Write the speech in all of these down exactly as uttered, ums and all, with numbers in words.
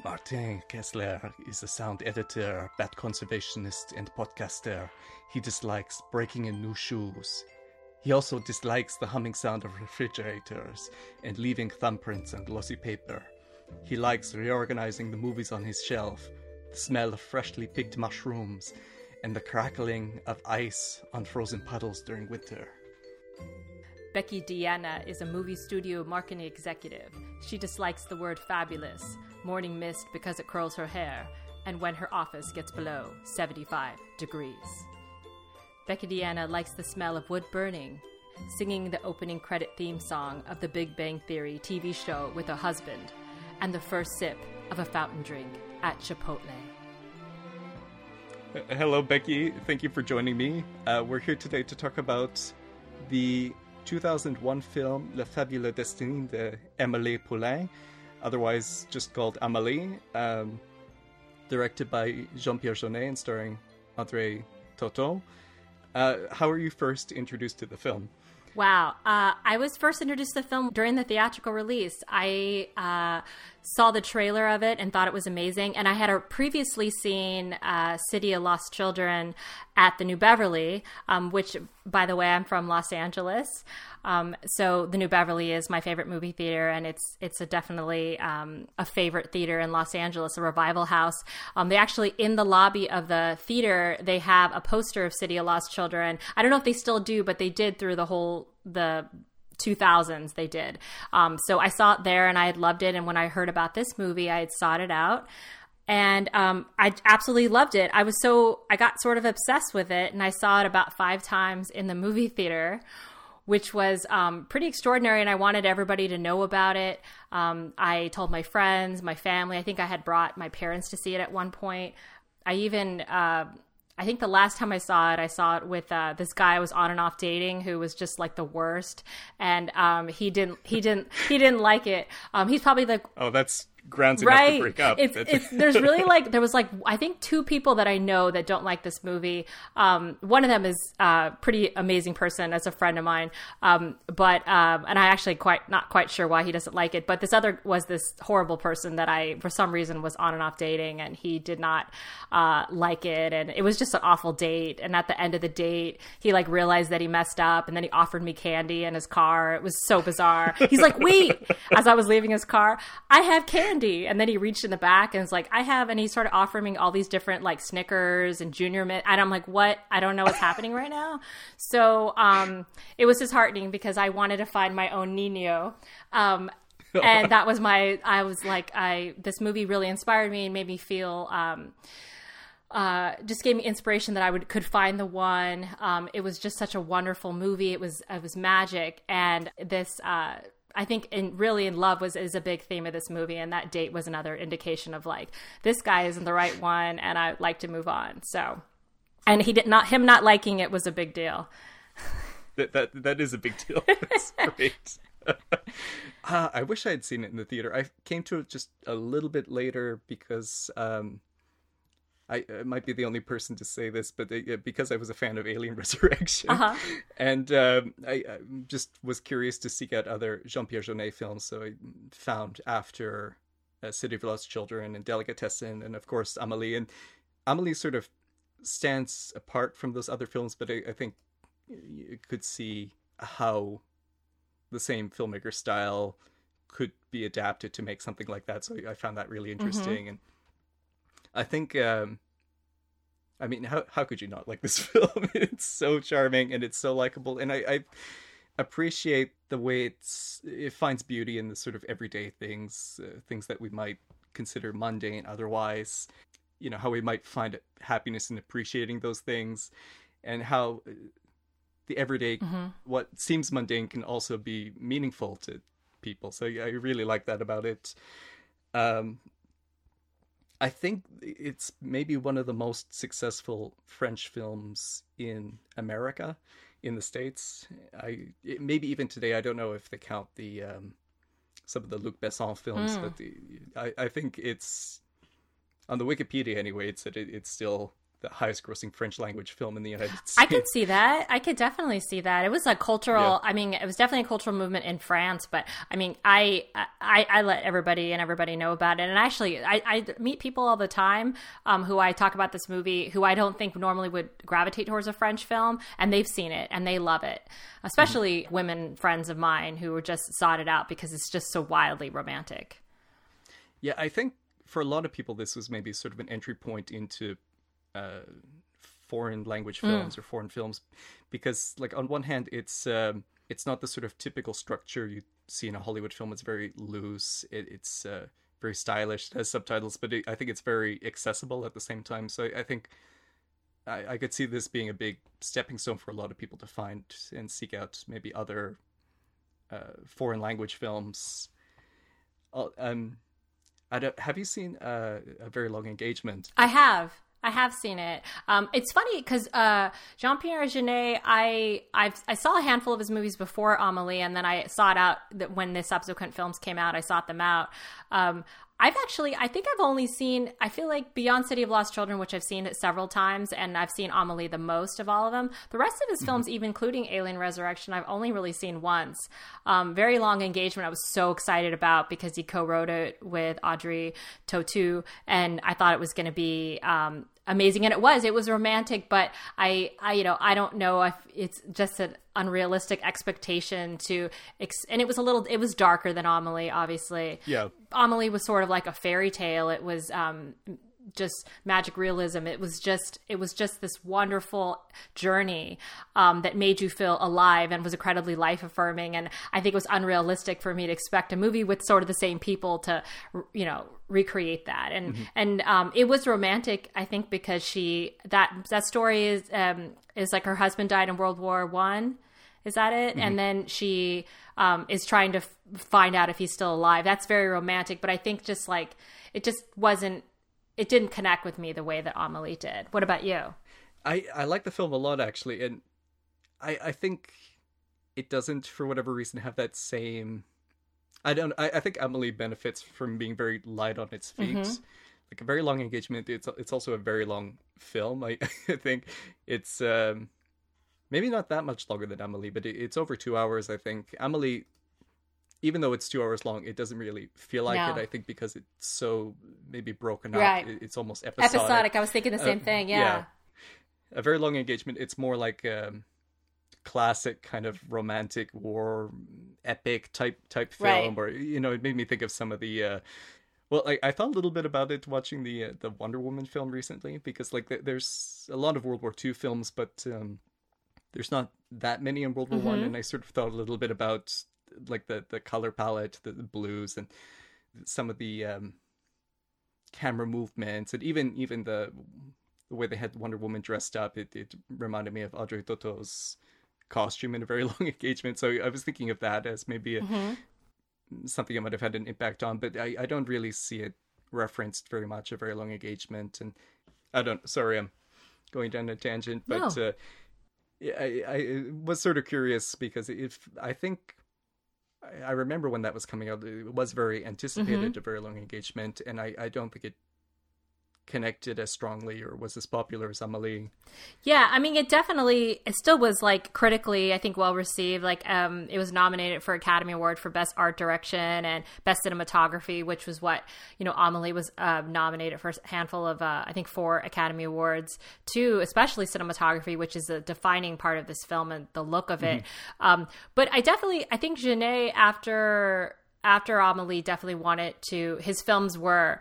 Martin Kessler is a sound editor, bat conservationist, and podcaster. He dislikes breaking in new shoes. He also dislikes the humming sound of refrigerators and leaving thumbprints on glossy paper. He likes reorganizing the movies on his shelf, the smell of freshly picked mushrooms, and the crackling of ice on frozen puddles during winter. Becky Deanna is a movie studio marketing executive. She dislikes the word fabulous, morning mist because it curls her hair, and when her office gets below seventy-five degrees. Becky Deanna likes the smell of wood burning, singing the opening credit theme song of the Big Bang Theory T V show with her husband, and the first sip of a fountain drink at Chipotle. Uh, hello, Becky. Thank you for joining me. Uh, we're here today to talk about the two thousand one film Le Fabuleux Destin de Amélie Poulain, otherwise just called Amélie, um, directed by Jean-Pierre Jeunet and starring André Tautou. Uh, how were you first introduced to the film? Wow. Uh, I was first introduced to the film during the theatrical release. I uh, saw the trailer of it and thought it was amazing. And I had previously seen uh, City of Lost Children at the New Beverly, um, which, by the way, I'm from Los Angeles. Um, so the New Beverly is my favorite movie theater, and it's it's a definitely um, a favorite theater in Los Angeles, a revival house. Um, they actually, in the lobby of the theater, they have a poster of City of Lost Children. I don't know if they still do, but they did through the whole, the two thousands they did. Um, so I saw it there and I had loved it. And when I heard about this movie, I had sought it out. And um, I absolutely loved it. I was so, I got sort of obsessed with it, and I saw it about five times in the movie theater, which was um, pretty extraordinary, and I wanted everybody to know about it. Um, I told my friends, my family. I think I had brought my parents to see it at one point. I even, uh, I think the last time I saw it, I saw it with uh, this guy I was on and off dating who was just like the worst, and um, he didn't, he didn't, he didn't like it. Um, he's probably the oh, that's. grounds enough right. to break up. It's, it's, there's really like, there was like, I think two people that I know that don't like this movie. Um, one of them is a pretty amazing person as a friend of mine. Um, but, um, and I actually quite, not quite sure why he doesn't like it, but this other was this horrible person that I, for some reason, was on and off dating, and he did not, uh, like it. And it was just an awful date. And at the end of the date, he like realized that he messed up, and then he offered me candy in his car. It was so bizarre. He's like, wait, as I was leaving his car, I have candy. And then he reached in the back and was like, I have, and he started offering me all these different like Snickers and Junior Mint. And I'm like, what? I don't know what's happening right now. So um, it was disheartening because I wanted to find my own Nino. Um, and that was my, I was like, I, this movie really inspired me and made me feel, um, uh, just gave me inspiration that I would, could find the one. Um, it was just such a wonderful movie. It was, it was magic. And this, uh, I think in really in love was is a big theme of this movie, and that date was another indication of like, this guy isn't the right one, and I'd like to move on. So, and he did not him not liking it was a big deal. That that that is a big deal. That's great. uh, I wish I had seen it in the theater. I came to it just a little bit later because um, I, I might be the only person to say this, but uh, because I was a fan of Alien Resurrection, uh-huh. and um, I, I just was curious to seek out other Jean-Pierre Jeunet films, so I found after uh, City of Lost Children and Delicatessen, and of course Amélie. And Amélie sort of stands apart from those other films, but I, I think you could see how the same filmmaker style could be adapted to make something like that. So I found that really interesting. Mm-hmm. And I think, um, I mean, how how could you not like this film? It's so charming and it's so likable. And I, I appreciate the way it's it finds beauty in the sort of everyday things, uh, things that we might consider mundane otherwise. You know, how we might find happiness in appreciating those things, and how the everyday, mm-hmm. what seems mundane can also be meaningful to people. So I really like that about it. Um, I think it's maybe one of the most successful French films in America, in the States. I it, maybe even today, I don't know if they count the um, some of the Luc Besson films, mm. but the, I, I think it's, on the Wikipedia anyway, it said it, it's still the highest grossing French language film in the United States. I could see that. I could definitely see that. It was a cultural, Yeah. I mean, it was definitely a cultural movement in France, but I mean, I, I, I let everybody and everybody know about it. And actually, I, I meet people all the time um, who I talk about this movie who I don't think normally would gravitate towards a French film, and they've seen it and they love it. Especially mm-hmm. women friends of mine who were just sought it out because it's just so wildly romantic. Yeah, I think for a lot of people, this was maybe sort of an entry point into uh, foreign language films mm. or foreign films, because, like, on one hand, it's um, it's not the sort of typical structure you see in a Hollywood film. It's very loose. It, it's uh, very stylish. It has subtitles, but it, I think it's very accessible at the same time. So I, I think I, I could see this being a big stepping stone for a lot of people to find and seek out maybe other uh, foreign language films. Uh, um. I don't, have you seen uh, A Very Long Engagement? I have. I have seen it. Um, it's funny because uh, Jean-Pierre Jeunet, I I've, I saw a handful of his movies before Amélie, and then I sought out that when the subsequent films came out, I sought them out. Um, I've actually, I think I've only seen, I feel like Beyond City of Lost Children, which I've seen it several times, and I've seen Amélie the most of all of them. The rest of his mm-hmm. films, even including Alien Resurrection, I've only really seen once. Um, Very Long Engagement, I was so excited about because he co-wrote it with Audrey Tautou, and I thought it was going to be um, amazing, and it was. It was romantic, but I, I, you know, I don't know if it's just an unrealistic expectation to, ex- and it was a little, it was darker than Amélie, obviously. Yeah. Amélie was sort of like a fairy tale. It was um, just magic realism. It was just, it was just this wonderful journey um, that made you feel alive and was incredibly life affirming. And I think it was unrealistic for me to expect a movie with sort of the same people to, you know, recreate that. And, mm-hmm. and um, it was romantic, I think, because she, that, that story is, um, is like her husband died in World War One. Is that it? Mm-hmm. And then she um, is trying to f- find out if he's still alive. That's very romantic, but I think just like, it just wasn't, it didn't connect with me the way that Amélie did. What about you? I, I like the film a lot, actually. And I, I think it doesn't, for whatever reason, have that same, I don't, I, I think Amélie benefits from being very light on its feet. Mm-hmm. Like A Very Long Engagement, it's it's also a very long film. I, I think it's, um, maybe not that much longer than Amélie, but it's over two hours, I think. Amélie, even though it's two hours long, it doesn't really feel like no. it, I think, because it's so maybe broken right. up. It's almost episodic. Episodic. I was thinking the same uh, thing, yeah. yeah. A Very Long Engagement, it's more like um, classic kind of romantic war epic type type film. Right. Or, you know, it made me think of some of the... Uh, well, I, I thought a little bit about it watching the uh, the Wonder Woman film recently, because like there's a lot of World War Two films, but... Um, there's not that many in World War mm-hmm. One, and I sort of thought a little bit about like the, the color palette, the, the blues, and some of the um, camera movements, and even even the the way they had Wonder Woman dressed up. It, it reminded me of Audrey Tauto's costume in A Very Long Engagement. So I was thinking of that as maybe a, mm-hmm. something I might have had an impact on, but I, I don't really see it referenced very much. A Very Long Engagement, and I don't. Sorry, I'm going down a tangent, but. No. Uh, I, I was sort of curious because if I think I remember when that was coming out, it was very anticipated, mm-hmm. A Very Long Engagement, and I, I don't think it connected as strongly or was as popular as Amélie. Yeah, I mean, it definitely, it still was like critically, I think, well received. Like, um, it was nominated for Academy Award for Best Art Direction and Best Cinematography, which was what, you know, Amélie was uh, nominated for a handful of, uh, I think, four Academy Awards too, especially cinematography, which is a defining part of this film and the look of it. Mm-hmm. Um, but I definitely, I think Jeunet, after after Amélie, definitely wanted to, his films were.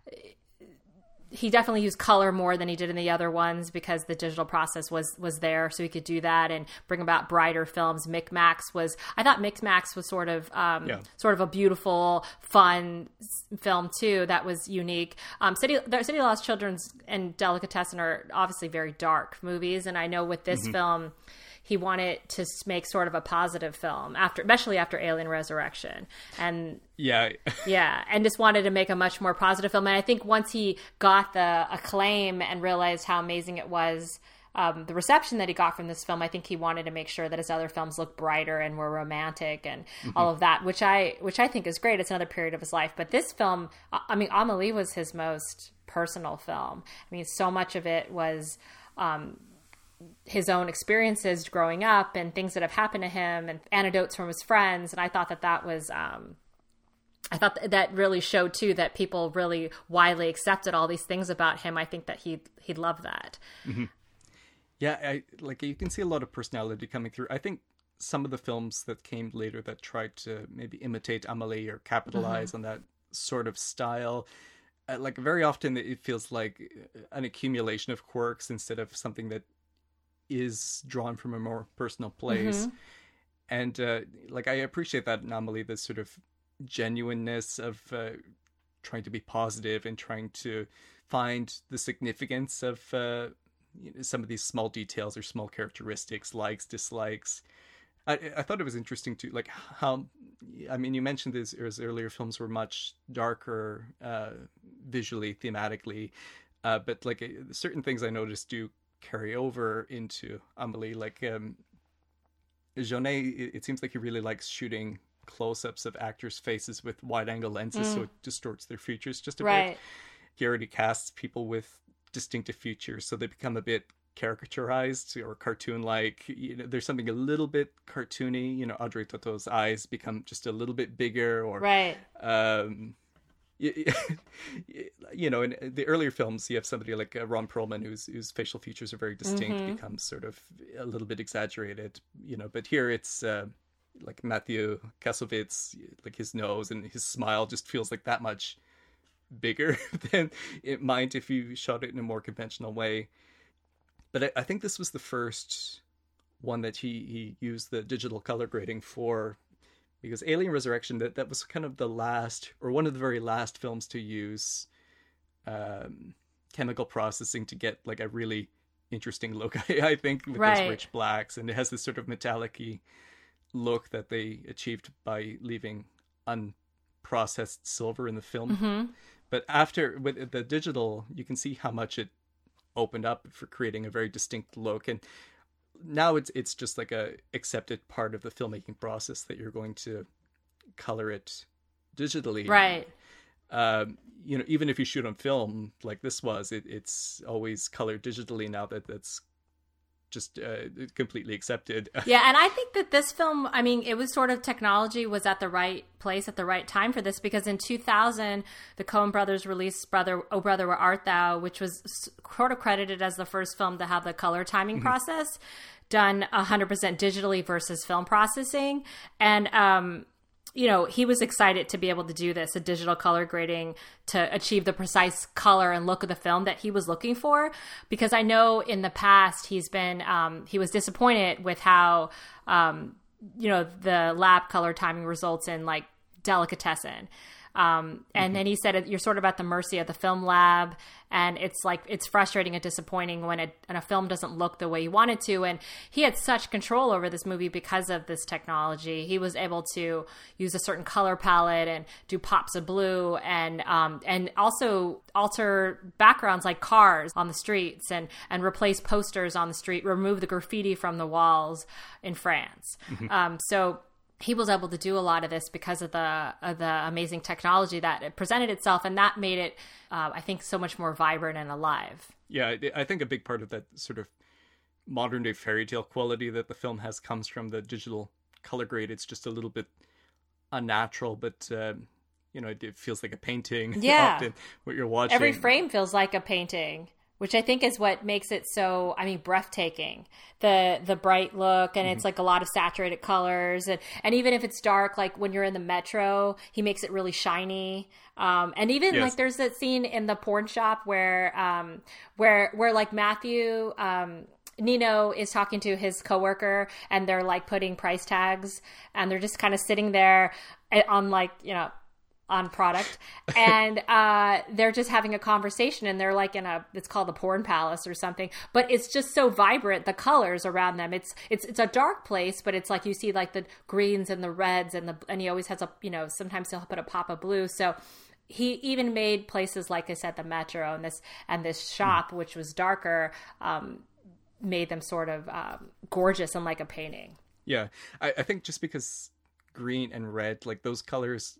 He definitely used color more than he did in the other ones because the digital process was was there, so he could do that and bring about brighter films. Micmacs was, I thought Micmacs was sort of um, yeah. sort of a beautiful, fun film too. That was unique. Um, City City of Lost Children and Delicatessen are obviously very dark movies, and I know with this mm-hmm. film, he wanted to make sort of a positive film after, especially after Alien Resurrection. And yeah, yeah. And just wanted to make a much more positive film. And I think once he got the acclaim and realized how amazing it was, um, the reception that he got from this film, I think he wanted to make sure that his other films looked brighter and more romantic and mm-hmm. all of that, which I, which I think is great. It's another period of his life. But this film, I mean, Amélie was his most personal film. I mean, so much of it was um, his own experiences growing up and things that have happened to him and anecdotes from his friends. And I thought that that was, um, I thought that really showed too that people really widely accepted all these things about him. I think that he he'd love that. Mm-hmm. Yeah, I, like you can see a lot of personality coming through. I think some of the films that came later that tried to maybe imitate Amélie or capitalize mm-hmm. on that sort of style, uh, like very often it feels like an accumulation of quirks instead of something that is drawn from a more personal place. Mm-hmm. And uh, like I appreciate that in Amélie, this sort of genuineness of uh, trying to be positive and trying to find the significance of uh, you know, some of these small details or small characteristics, likes, dislikes. I, I thought it was interesting too, like how, I mean, you mentioned this, his earlier films were much darker uh, visually, thematically, uh, but like uh, certain things I noticed do carry over into Amélie. Like um, Jeunet, it, it seems like he really likes shooting close-ups of actors' faces with wide-angle lenses, mm. so it distorts their features just a right. bit. He already casts people with distinctive features, so they become a bit caricaturized or cartoon-like. You know, there's something a little bit cartoony. You know, Audrey Tauto's eyes become just a little bit bigger, or right. Um, you, you know, in the earlier films, you have somebody like uh, Ron Perlman, whose whose facial features are very distinct, mm-hmm. becomes sort of a little bit exaggerated. You know, but here it's uh, like Matthew Kassovitz, like his nose and his smile just feels like that much bigger than it might if you shot it in a more conventional way. But I, I think this was the first one that he, he used the digital color grading for, because Alien Resurrection, that, that was kind of the last, or one of the very last films to use um, chemical processing to get like a really interesting look, I, I think, with right. those rich blacks. And it has this sort of metallic-y look that they achieved by leaving unprocessed silver in the film. Mm-hmm. But after, with the digital, you can see how much it opened up for creating a very distinct look. And now it's it's just like a accepted part of the filmmaking process that you're going to color it digitally. Right. Um, you know, even if you shoot on film like this was, it, it's always colored digitally now. That that's just uh, completely accepted. Yeah, and I think that this film, I mean, it was sort of, technology was at the right place at the right time for this, because in two thousand, the Coen brothers released Brother, Oh Brother, Where Art Thou, which was sort of credited as the first film to have the color timing mm-hmm. process done one hundred percent digitally versus film processing. And, um, you know, he was excited to be able to do this, a digital color grading, to achieve the precise color and look of the film that he was looking for. Because I know in the past he's been, um, he was disappointed with how, um, you know, the lab color timing results in like Delicatessen. Um, and mm-hmm. then he said, you're sort of at the mercy of the film lab, and it's like, it's frustrating and disappointing when, it, when a film doesn't look the way you want it to. And he had such control over this movie because of this technology. He was able to use a certain color palette and do pops of blue, and, um, and also alter backgrounds like cars on the streets, and, and replace posters on the street, remove the graffiti from the walls in France. Mm-hmm. Um, so he was able to do a lot of this because of the of the amazing technology that it presented itself, and that made it, uh, I think, so much more vibrant and alive. Yeah, I think a big part of that sort of modern day fairy tale quality that the film has comes from the digital color grade. It's just a little bit unnatural, but uh, you know, it, it feels like a painting. Yeah, often what you're watching, every frame feels like a painting, which I think is what makes it so, I mean, breathtaking. The the bright look, and mm-hmm. it's like a lot of saturated colors. And, and even if it's dark, like when you're in the metro, he makes it really shiny. Um, and even yes. like there's that scene in the porn shop where um, where where like Matthew... Um, Nino is talking to his coworker, and they're like putting price tags, and they're just kind of sitting there on like, you know, on product, and uh they're just having a conversation, and they're like in a, it's called the porn palace or something, but it's just so vibrant, the colors around them. It's it's it's a dark place, but it's like you see like the greens and the reds, and the and he always has a, you know, sometimes he'll put a pop of blue. So he even made places like I said, the metro and this and this shop, mm. which was darker, um made them sort of um, gorgeous and like a painting. Yeah, I, I think just because green and red, like those colors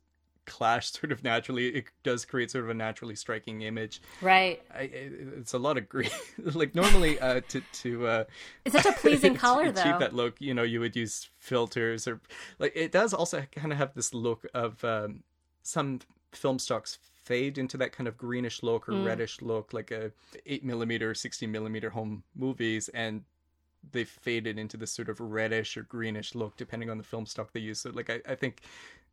clash sort of naturally. It does create sort of a naturally striking image. Right. I, it's a lot of green. Like normally, uh, to to uh, it's such a pleasing color, to though. achieve that look, you know, you would use filters or like it does also kind of have this look of um, some film stocks fade into that kind of greenish look or mm. reddish look, like a eight millimeter, sixteen millimeter home movies, and they faded into this sort of reddish or greenish look depending on the film stock they use. So like I, I think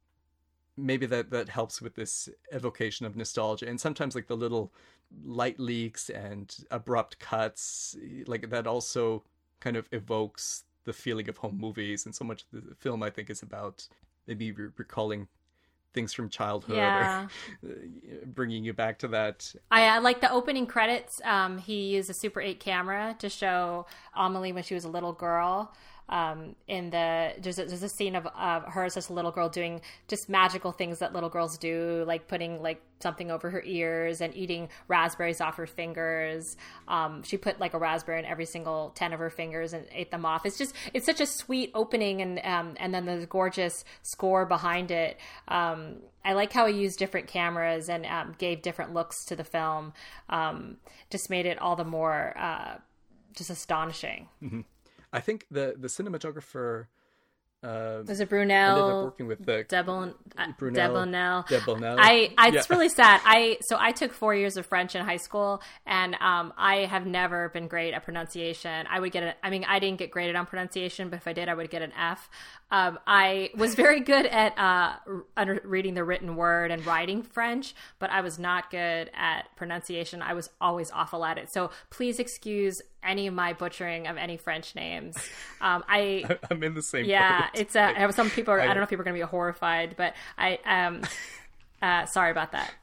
maybe that that helps with this evocation of nostalgia. And sometimes like the little light leaks and abrupt cuts, like that also kind of evokes the feeling of home movies. And so much of the film, I think, is about maybe re- recalling things from childhood, yeah. or bringing you back to that. I, I like the opening credits. Um, he used a Super eight camera to show Amelie when she was a little girl. Um, in the there's a, there's a scene of of her as just a little girl doing just magical things that little girls do, like putting like something over her ears and eating raspberries off her fingers. Um, she put like a raspberry in every single ten of her fingers and ate them off. It's just it's such a sweet opening, and um, and then the gorgeous score behind it. Um, I like how he used different cameras and um, gave different looks to the film. Um, just made it all the more uh, just astonishing. Mm-hmm. I think the the cinematographer uh, was it Brunel? Ended up working with the Debon, uh, Brunel. Debonel. Debonel. I, I yeah. It's really sad. I so I took four years of French in high school, and um, I have never been great at pronunciation. I would get a, I mean, I didn't get graded on pronunciation, but if I did, I would get an F. Um, I was very good at uh, under, reading the written word and writing French, but I was not good at pronunciation. I was always awful at it. So please excuse any of my butchering of any French names. Um, I I'm in the same. Yeah, boat. it's uh, some people. Are, I, I don't know if people are going to be horrified, but I um, uh, sorry about that.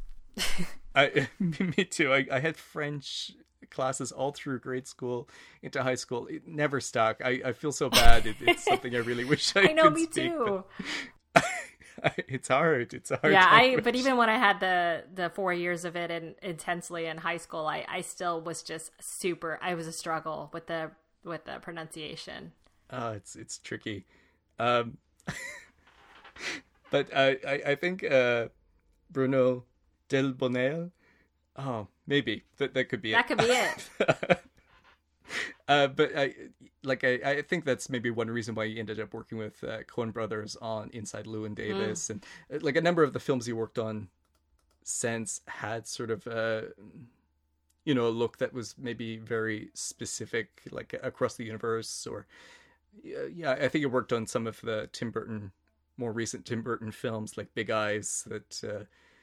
I me too. I, I had French classes all through grade school into high school. It never stuck. I, I feel so bad. It, it's something I really wish I, I know, could me speak, too. It's hard. It's hard. Yeah, I. But even when I had the the four years of it and intensely in high school, I, I still was just super. I was a struggle with the with the pronunciation. Oh, it's it's tricky. Um, but I I, I think uh, Bruno Delbonnel. Oh, maybe that that could be that it. That could be it. uh, but I like I, I think that's maybe one reason why he ended up working with uh, Coen Brothers on Inside Llewyn Davis, mm. and uh, like a number of the films he worked on since had sort of uh, you know a look that was maybe very specific, like across the universe. Or uh, yeah, I think he worked on some of the Tim Burton, more recent Tim Burton films like Big Eyes that. Uh,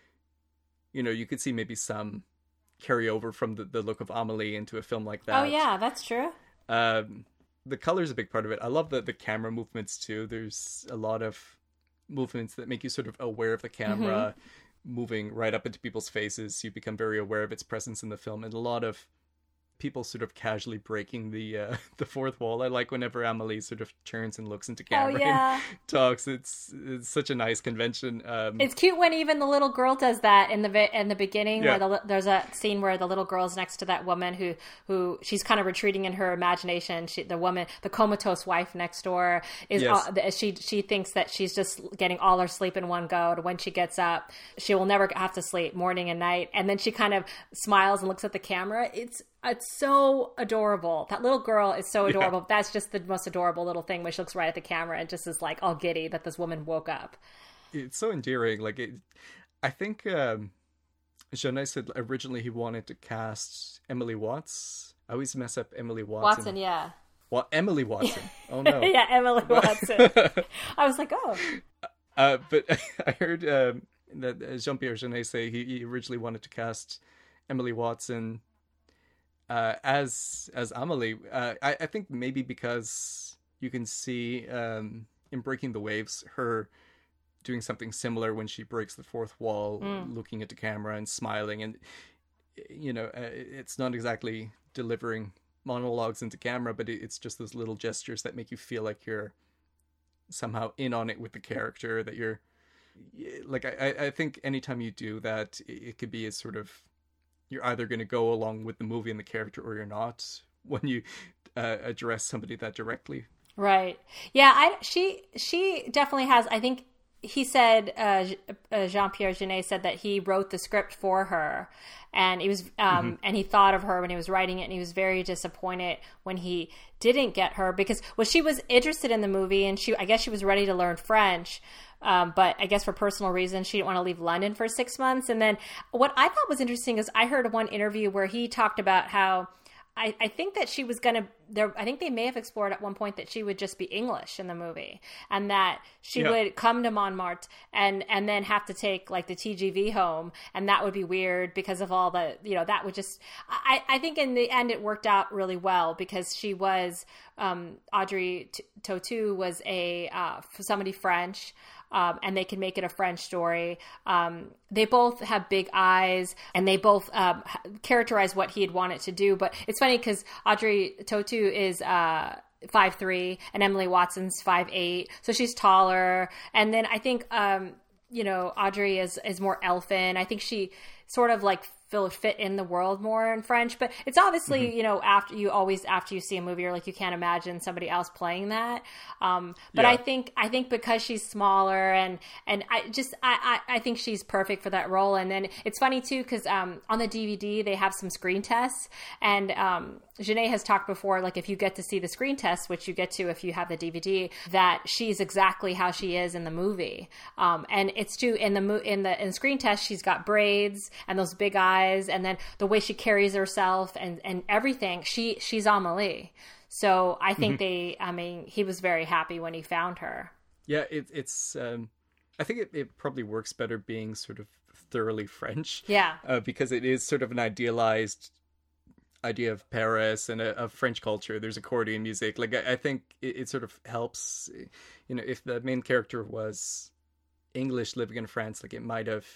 You know, you could see maybe some carryover from the, the look of Amelie into a film like that. Oh, yeah, that's true. Um, the color's a big part of it. I love the, the camera movements, too. There's a lot of movements that make you sort of aware of the camera mm-hmm. moving right up into people's faces. You become very aware of its presence in the film. And a lot of people sort of casually breaking the uh, the fourth wall. I like whenever Amelie sort of turns and looks into camera oh, yeah. and talks. It's it's such a nice convention. Um, it's cute when even the little girl does that in the in the beginning. Yeah. Where the, there's a scene where the little girl's next to that woman who who she's kind of retreating in her imagination. She, the woman, the comatose wife next door, is yes. all, she she thinks that she's just getting all her sleep in one go. When she gets up, she will never have to sleep morning and night. And then she kind of smiles and looks at the camera. It's It's so adorable. That little girl is so adorable. Yeah. That's just the most adorable little thing when she looks right at the camera and just is like all giddy that this woman woke up. It's so endearing. Like, it, I think um, Jeunet said originally he wanted to cast Emily Watts. I always mess up Emily Watson. Watson, yeah. Well, Emily Watson. Oh, no. yeah, Emily Watson. I was like, oh. Uh, but I heard um, that Jean-Pierre Jeunet say he, he originally wanted to cast Emily Watson Uh, as as Amelie. uh, I, I think maybe because you can see um, in Breaking the Waves her doing something similar when she breaks the fourth wall, mm. looking at the camera and smiling, and you know uh, it's not exactly delivering monologues into camera, but it, it's just those little gestures that make you feel like you're somehow in on it with the character. That you're like I, I think anytime you do that, it, it could be a sort of you're either going to go along with the movie and the character or you're not when you uh, address somebody that directly. Right. Yeah. I, she, she definitely has, I think he said, uh, uh, Jean-Pierre Jeunet said that he wrote the script for her, and he was, um, mm-hmm. and he thought of her when he was writing it, and he was very disappointed when he didn't get her, because, well, she was interested in the movie, and she, I guess she was ready to learn French, um, but I guess for personal reasons, she didn't want to leave London for six months. And then what I thought was interesting is I heard one interview where he talked about how I, I think that she was going to, there, I think they may have explored at one point that she would just be English in the movie, and that she yeah. would come to Montmartre and, and then have to take like the T G V home. And that would be weird because of all the, you know, that would just, I, I think in the end it worked out really well, because she was, um, Audrey Tautou was a, uh, somebody French. Um, and they can make it a French story. Um, they both have big eyes, and they both um, characterize what he had wanted to do. But it's funny because Audrey Tautou is uh, five three, and Emily Watson's five eight, so she's taller. And then I think um, you know Audrey is is more elfin. I think she sort of like feel fit in the world more in French, but it's obviously, mm-hmm. you know, after you always, after you see a movie, you're like, you can't imagine somebody else playing that. Um, but yeah. I think, I think because she's smaller and, and I just, I, I, I think she's perfect for that role. And then it's funny too, cause, um, on the D V D, they have some screen tests, and, um, Jeunet has talked before, like if you get to see the screen tests, which you get to if you have the D V D, that she's exactly how she is in the movie. Um, and it's true in the mo- in the in screen test, she's got braids and those big eyes, and then the way she carries herself and, and everything. She she's Amélie. So I think mm-hmm. they, I mean, he was very happy when he found her. Yeah, it, it's. Um, I think it, it probably works better being sort of thoroughly French. Yeah, uh, because it is sort of an idealized idea of Paris and a, of French culture. There's accordion music. Like I, I think it, it sort of helps. You know, if the main character was English living in France, like it might have.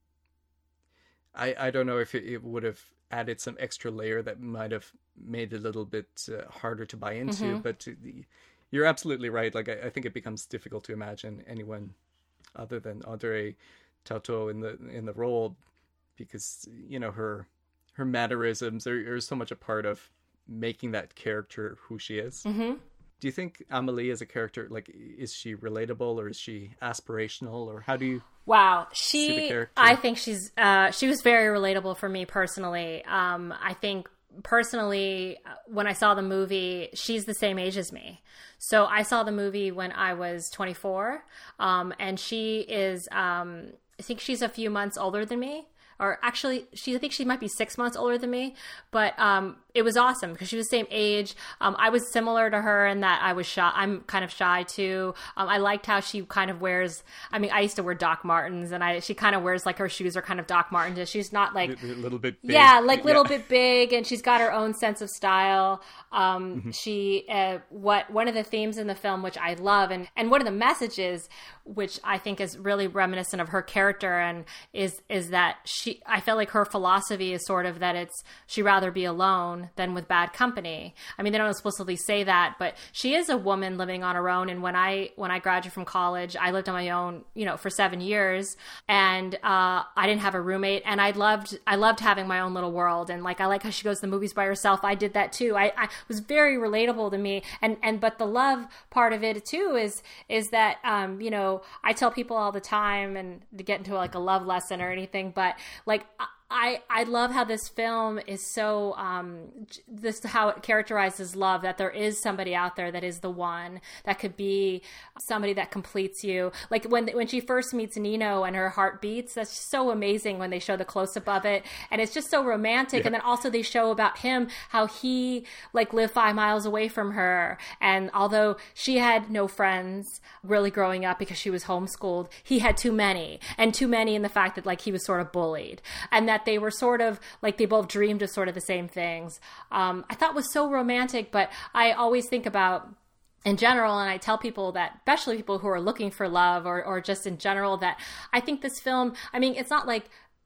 I I don't know if it, it would have added some extra layer that might have made it a little bit uh, harder to buy into. Mm-hmm. But the, you're absolutely right. Like I, I think it becomes difficult to imagine anyone other than Audrey Tautou in the in the role, because you know her. Her mannerisms are, are so much a part of making that character who she is. Mm-hmm. Do you think Amélie as a character, like, is she relatable, or is she aspirational, or how do you wow she see the character? I think she's uh she was very relatable for me personally. um I think personally, when I saw the movie, she's the same age as me. So I saw the movie when I was twenty-four, um and she is um I think she's a few months older than me. Or actually, she I think she might be six months older than me, but um, it was awesome because she was the same age. Um, I was similar to her in that I was shy. I'm kind of shy too. Um, I liked how she kind of wears. I mean, I used to wear Doc Martens, and I she kind of wears like her shoes are kind of Doc Martens. She's not like a little bit big. Yeah, like a little yeah. bit big, and she's got her own sense of style. Um, mm-hmm. She uh, what one of the themes in the film, which I love, and and one of the messages, which I think is really reminiscent of her character, and is is that she. I feel like her philosophy is sort of that it's she'd rather be alone than with bad company. I mean, they don't explicitly say that, but she is a woman living on her own. And when I when I graduated from college, I lived on my own, you know, for seven years, and uh, I didn't have a roommate, and I loved I loved having my own little world. And like I like how she goes to the movies by herself. I did that too. I, I was very relatable to me. And and but the love part of it too is is that um, you know, I tell people all the time, and to get into like a love lesson or anything, but like I, I love how this film is so, um, this how it characterizes love, that there is somebody out there that is the one, that could be somebody that completes you. Like when when she first meets Nino and her heart beats, that's so amazing when they show the close-up of it. And it's just so romantic. Yeah. And then also they show about him, how he like lived five miles away from her. And although she had no friends really growing up because she was homeschooled, he had too many, and too many in the fact that like he was sort of bullied, and that they were sort of like they both dreamed of sort of the same things. Um, I thought was so romantic, but I always think about in general, and I tell people that, especially people who are looking for love or, or just in general, that I think this film, I mean, it's not like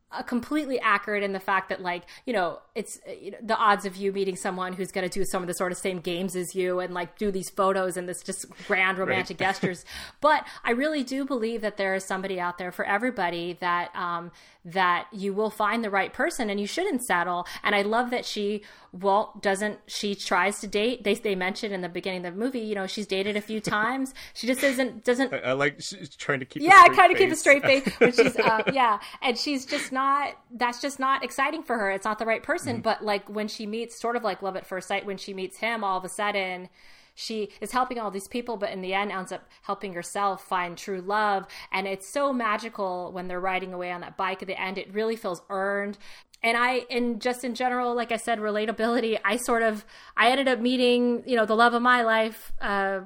uh, completely accurate in the fact that, like, you know, it's you know, the odds of you meeting someone who's going to do some of the sort of same games as you and like do these photos and this just grand romantic right. gestures. But I really do believe that there is somebody out there for everybody, that um, that you will find the right person and you shouldn't settle. And I love that she Walt doesn't, she tries to date. They they mentioned in the beginning of the movie, you know, she's dated a few times. She just isn't, doesn't. I, I like, she's trying to keep Yeah, I kind of keep a straight face. But she's, uh, yeah. And she's just not, that's just not exciting for her. It's not the right person. Mm-hmm. But like when she meets, sort of like Love at First Sight, when she meets him, all of a sudden, she is helping all these people, but in the end ends up helping herself find true love. And it's so magical when they're riding away on that bike at the end. It really feels earned. And I, and just in general, like I said, relatability, I sort of, I ended up meeting, you know, the love of my life, uh,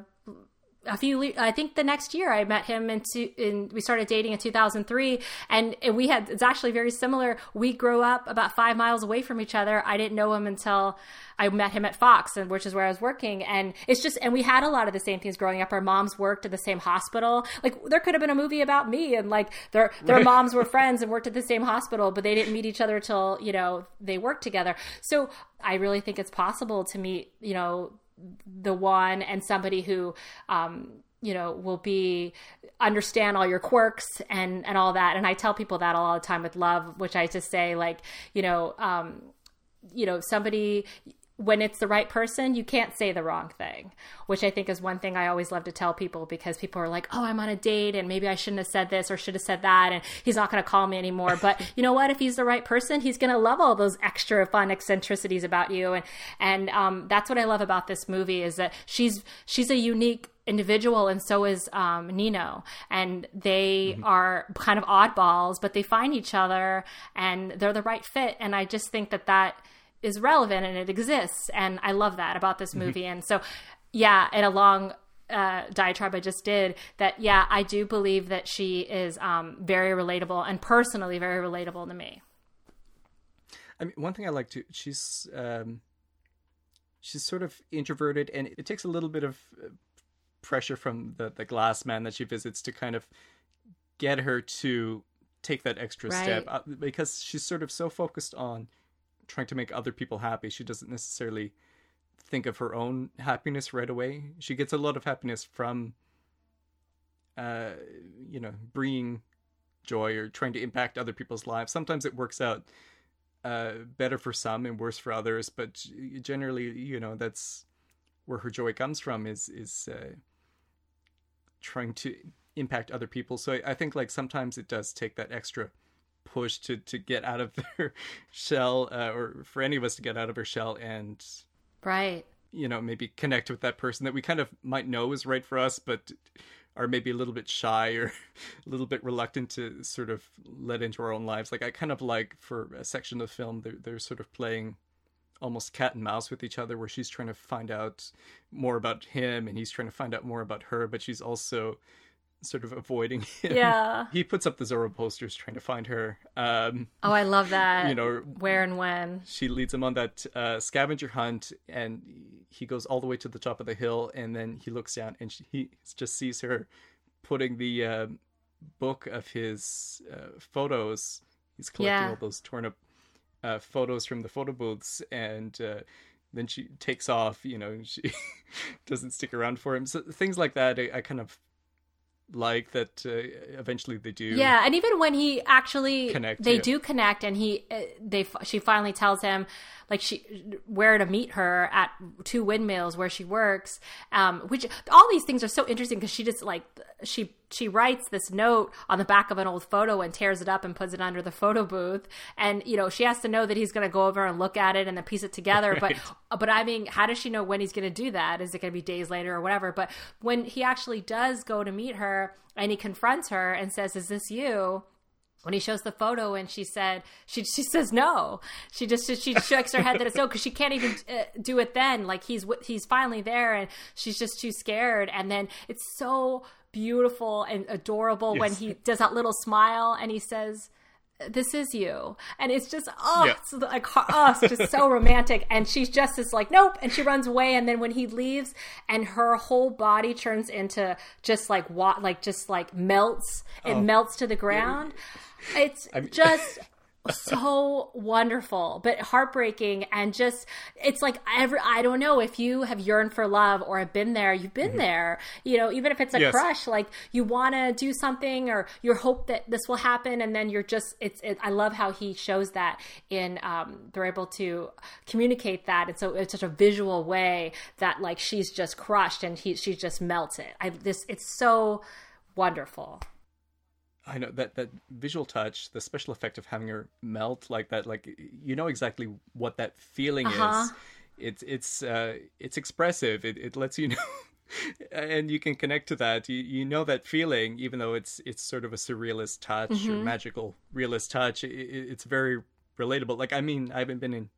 a few, I think the next year I met him in, two, in we started dating in two thousand three, and, and we had, it's actually very similar. We grew up about five miles away from each other. I didn't know him until I met him at Fox, and which is where I was working. And it's just, and we had a lot of the same things growing up. Our moms worked at the same hospital. Like there could have been a movie about me and like their, their right. moms were friends and worked at the same hospital, but they didn't meet each other till, you know, they worked together. So I really think it's possible to meet, you know, the one and somebody who, um, you know, will be, understand all your quirks and, and all that. And I tell people that all the time with love, which I just say like, you know, um, you know, somebody, when it's the right person, you can't say the wrong thing, which I think is one thing I always love to tell people, because people are like, oh, I'm on a date and maybe I shouldn't have said this or should have said that. And he's not going to call me anymore. But you know what? If he's the right person, he's going to love all those extra fun eccentricities about you. And, and, um, that's what I love about this movie, is that she's, she's a unique individual, and so is um, Nino, and they mm-hmm. are kind of oddballs, but they find each other and they're the right fit. And I just think that that is relevant and it exists. And I love that about this movie. Mm-hmm. And so, yeah, in a long uh, diatribe I just did that, yeah, I do believe that she is um, very relatable and personally very relatable to me. I mean, one thing I like to, she's, um, she's sort of introverted, and it takes a little bit of pressure from the, the glass man that she visits to kind of get her to take that extra right. step, uh, because she's sort of so focused on trying to make other people happy. She doesn't necessarily think of her own happiness right away. She gets a lot of happiness from, uh, you know, bringing joy or trying to impact other people's lives. Sometimes it works out uh, better for some and worse for others, but generally, you know, that's where her joy comes from, is, is uh, trying to impact other people. So I, I think like sometimes it does take that extra push to to get out of their shell, uh, or for any of us to get out of our shell and right you know maybe connect with that person that we kind of might know is right for us, but are maybe a little bit shy or a little bit reluctant to sort of let into our own lives. Like I kind of like, for a section of the film, they're, they're sort of playing almost cat and mouse with each other, where she's trying to find out more about him and he's trying to find out more about her, but she's also sort of avoiding him. Yeah. He puts up the Zorro posters trying to find her. Um, oh, I love that. You know, where and when. She leads him on that uh, scavenger hunt, and he goes all the way to the top of the hill, and then he looks down and she, he just sees her putting the uh, book of his uh, photos. He's collecting yeah. all those torn up uh, photos from the photo booths, and uh, then she takes off, you know, she doesn't stick around for him. So things like that, I, I kind of like that uh, eventually they do. Yeah, and even when he actually connect, they yeah. do connect, and he uh, they she finally tells him like she where to meet her at two windmills where she works, um which all these things are so interesting, because she just like she she writes this note on the back of an old photo and tears it up and puts it under the photo booth, and you know she has to know that he's going to go over and look at it and then piece it together. Right. but but I mean, how does she know when he's going to do that? Is it going to be days later or whatever? But when he actually does go to meet her and he confronts her and says, "Is this you?" When he shows the photo and she said, she she says no. She just she shakes her head that it's no, because she can't even uh, do it then. Like he's he's finally there and she's just too scared. And then it's so beautiful and adorable yes. when he does that little smile and he says, "This is you." And it's just, oh, yeah. it's like, oh, it's just so romantic. And she's just is like, nope. And she runs away. And then when he leaves and her whole body turns into just like what, like just like melts, it oh. melts to the ground. It's I mean, just so wonderful, but heartbreaking. And just, it's like, every, I don't know if you have yearned for love or have been there, you've been mm-hmm. there, you know, even if it's a yes. crush, like you want to do something or you hope that this will happen. And then you're just, it's, it, I love how he shows that in, um, they're able to communicate that. And so it's such a visual way that like, she's just crushed and he, she just melts it. I, this, it's so wonderful. I know that that visual touch, the special effect of having her melt like that, like you know exactly what that feeling uh-huh. is. It's it's uh, it's expressive. It it lets you know, and you can connect to that. You you know that feeling, even though it's it's sort of a surrealist touch mm-hmm. or magical realist touch. It, it's very relatable. Like I mean, I haven't been in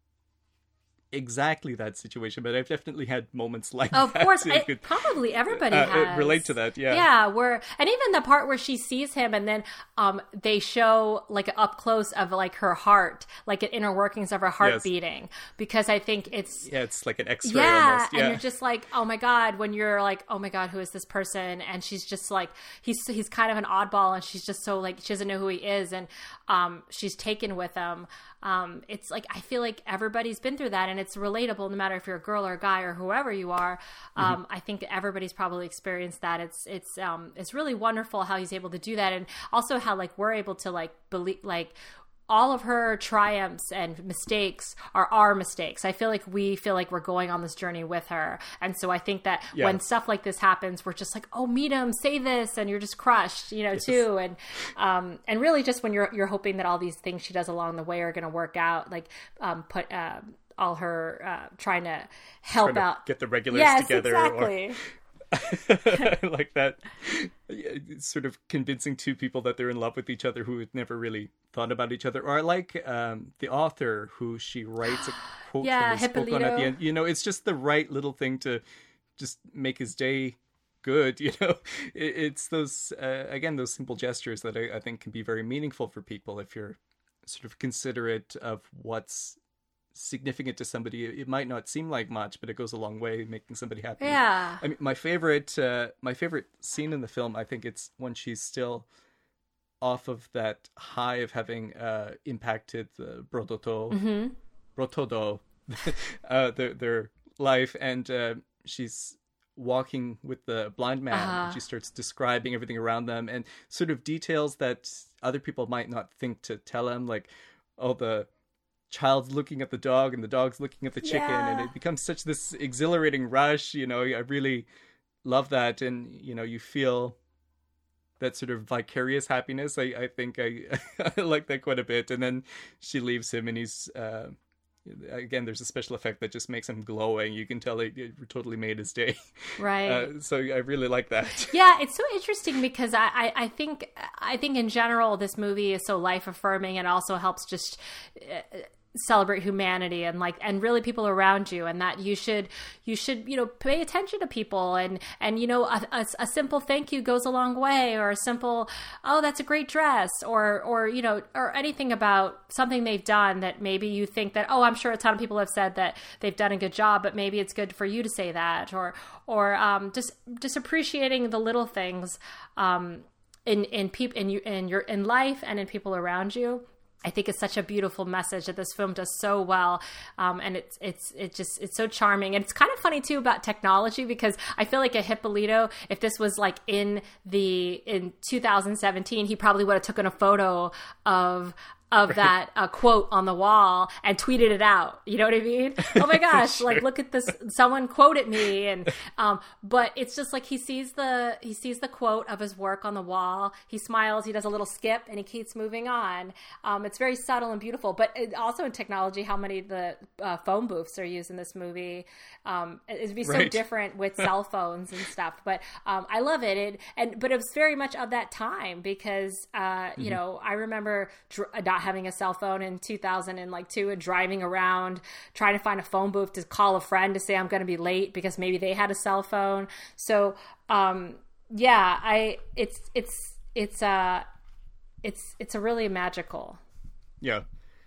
exactly that situation, but I've definitely had moments like of that. Of course, I, could, probably everybody uh, has. Relate to that, yeah. Yeah, where, and even the part where she sees him and then um, they show like up close of like her heart, like an inner workings of her heart yes. beating, because I think it's... Yeah, it's like an x-ray yeah, almost. Yeah, and you're just like, oh my God, when you're like, oh my God, who is this person? And she's just like, he's he's kind of an oddball and she's just so like, she doesn't know who he is and um, she's taken with him. Um, it's like, I feel like everybody's been through that and it's relatable no matter if you're a girl or a guy or whoever you are. Um, mm-hmm. I think everybody's probably experienced that. It's, it's, um, it's really wonderful how he's able to do that. And also how like, we're able to like believe, like, all of her triumphs and mistakes are our mistakes. I feel like we feel like we're going on this journey with her. And so I think that yeah. when stuff like this happens, we're just like, oh, meet him, say this. And you're just crushed, you know, yes. too. And, um, and really just when you're, you're hoping that all these things she does along the way are going to work out, like, um, put, uh, all her, uh, trying to help trying to out. Get the regulars yes, together. Exactly. Or... like that sort of convincing two people that they're in love with each other who had never really thought about each other. Or I like um the author who she writes a quote yeah, from his book on at the end. You know, it's just the right little thing to just make his day good. You know, it, it's those uh, again those simple gestures that I, I think can be very meaningful for people if you're sort of considerate of what's significant to somebody. It might not seem like much, but it goes a long way making somebody happy. Yeah. I mean, my favorite, uh, my favorite scene in the film, I think it's when she's still off of that high of having uh, impacted uh, Brodoto, mm-hmm. Brotodo, uh, their their life, and uh, she's walking with the blind man. Uh-huh. And she starts describing everything around them and sort of details that other people might not think to tell him, like, oh, the child's looking at the dog and the dog's looking at the chicken yeah. and it becomes such this exhilarating rush. You know, I really love that. And, you know, you feel that sort of vicarious happiness. I, I think I, I like that quite a bit. And then she leaves him and he's, uh, again, there's a special effect that just makes him glowing. You can tell it, it totally made his day. Right. Uh, so I really like that. Yeah, it's so interesting because I, I, I think I think in general this movie is so life affirming and also helps just uh, celebrate humanity and like and really people around you, and that you should you should you know pay attention to people, and and you know a, a, a simple thank you goes a long way, or a simple oh that's a great dress, or or you know or anything about something they've done that maybe you think that oh I'm sure a ton of people have said that they've done a good job, but maybe it's good for you to say that, or or um, just just appreciating the little things um, in in people in you in your in life and in people around you. I think it's such a beautiful message that this film does so well. Um, and it's, it's, it just, it's so charming. And it's kind of funny too about technology, because I feel like a Hippolyto, if this was like in the, in two thousand seventeen, he probably would have taken a photo of, of right. that uh, quote on the wall and tweeted it out. You know what I mean? Oh my gosh, sure. Like, look at this. Someone quoted me. And, um, but it's just like, he sees the, he sees the quote of his work on the wall. He smiles, he does a little skip, and he keeps moving on. Um, it's very subtle and beautiful, but it, also in technology, how many of the uh, phone booths are used in this movie. Um, it'd be so right. different with cell phones and stuff, but, um, I love it. it. And, but it was very much of that time because, uh, mm-hmm. you know, I remember dr- not having a cell phone in two thousand two and driving around trying to find a phone booth to call a friend to say I'm going to be late because maybe they had a cell phone. So, um, yeah, I, it's, it's, it's, uh, it's, it's a really magical. Yeah.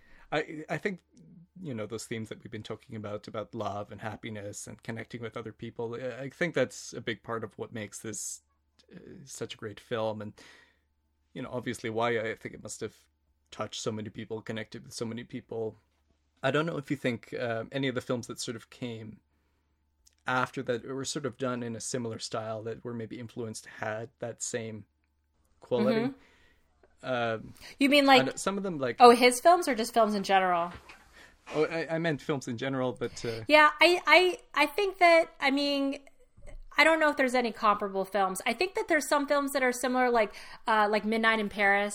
I, I think, you know, those themes that we've been talking about, about love and happiness and connecting with other people, I think that's a big part of what makes this uh, such a great film. And, you know, obviously why I think it must have touched so many people, connected with so many people. I don't know if you think uh, any of the films that sort of came after that were sort of done in a similar style that were maybe influenced had that same quality. Mm-hmm. Um, you mean like some of them like oh his films or just films in general? Oh, I, I meant films in general, but uh... yeah, I, I I think that I mean. I don't know if there's any comparable films. I think that there's some films that are similar, like uh, like Midnight in Paris,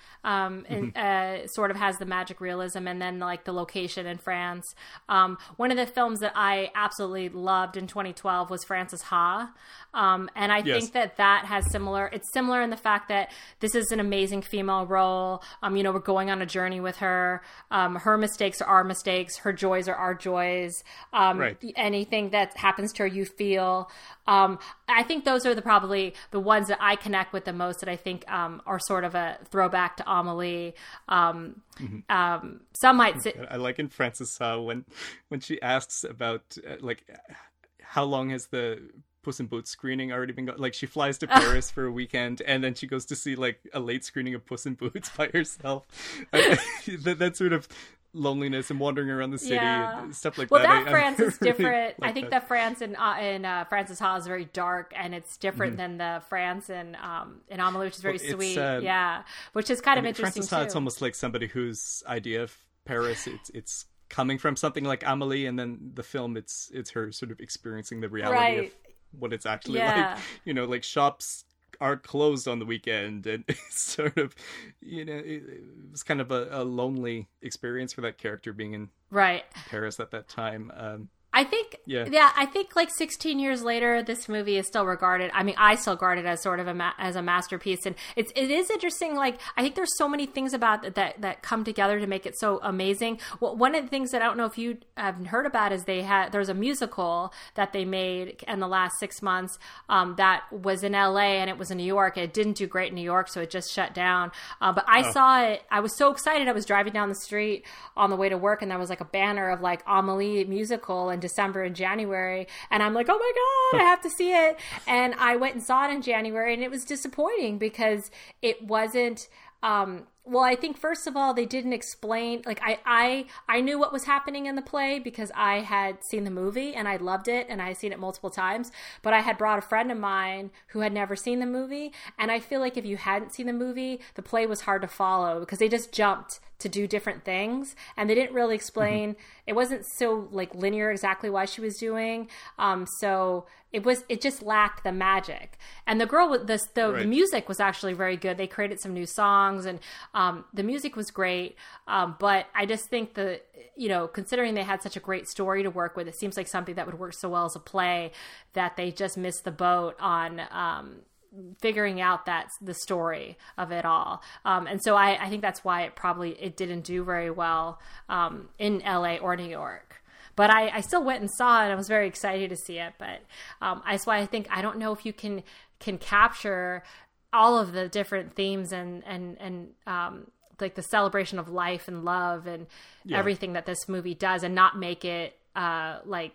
um, and uh, sort of has the magic realism, and then like the location in France. Um, one of the films that I absolutely loved in twenty twelve was Frances Ha, um, and I yes. think that that has similar. It's similar in the fact that this is an amazing female role. Um, you know, we're going on a journey with her. Um, her mistakes are our mistakes. Her joys are our joys. Um, right. Anything that happens to her, you feel. Um, I think those are the probably the ones that I connect with the most, that I think um, are sort of a throwback to Amélie. Um, mm-hmm. um, some might say, I like in Frances Ha when when she asks about uh, like how long has the Puss in Boots screening already been going? Like she flies to Paris for a weekend and then she goes to see like a late screening of Puss in Boots by herself. I, that, that sort of loneliness and wandering around the city yeah. and stuff like well, that. Well, that I, France really is different. like I think that. the France in uh, in uh, Frances Ha is very dark, and it's different mm-hmm. than the France in um, in Amélie, which is very well, sweet. Uh, yeah, which is kind I of mean, interesting Frances Ha, too. it's almost like somebody whose idea of Paris it's it's coming from something like Amélie, and then the film it's it's her sort of experiencing the reality right. of what it's actually yeah. like. You know, like shops are closed on the weekend, and it's sort of, you know, it, it was kind of a, a lonely experience for that character being in right Paris at that time. Um, I think, yeah. yeah, I think like sixteen years later, this movie is still regarded. I mean, I still regard it as sort of a ma- as a masterpiece, and it's it is interesting. Like, I think there's so many things about it that that come together to make it so amazing. Well, one of the things that I don't know if you have heard about is they had there's a musical that they made in the last six months um, that was in L A and it was in New York. It didn't do great in New York, so it just shut down. Uh, but I oh. saw it. I was so excited. I was driving down the street on the way to work, and there was like a banner of like Amélie musical and December and January, and I'm like, oh my god, I have to see it. And I went and saw it in January, and it was disappointing because it wasn't um well, I think first of all, they didn't explain, like I, I, I knew what was happening in the play because I had seen the movie and I loved it and I had seen it multiple times, but I had brought a friend of mine who had never seen the movie. And I feel like if you hadn't seen the movie, the play was hard to follow because they just jumped to do different things and they didn't really explain. Mm-hmm. It wasn't so like linear exactly why she was doing. Um, so it was, it just lacked the magic. And the girl with this, the, right. the music was actually very good. They created some new songs and, Um, the music was great, um, but I just think the, you know, considering they had such a great story to work with, it seems like something that would work so well as a play that they just missed the boat on um, figuring out that the story of it all. Um, and so I, I think that's why it probably, it didn't do very well um, in L A or New York. But I, I still went and saw it and I was very excited to see it. But um, that's why I think, I don't know if you can, can capture all of the different themes and, and, and, um, like the celebration of life and love and yeah. everything that this movie does and not make it, uh, like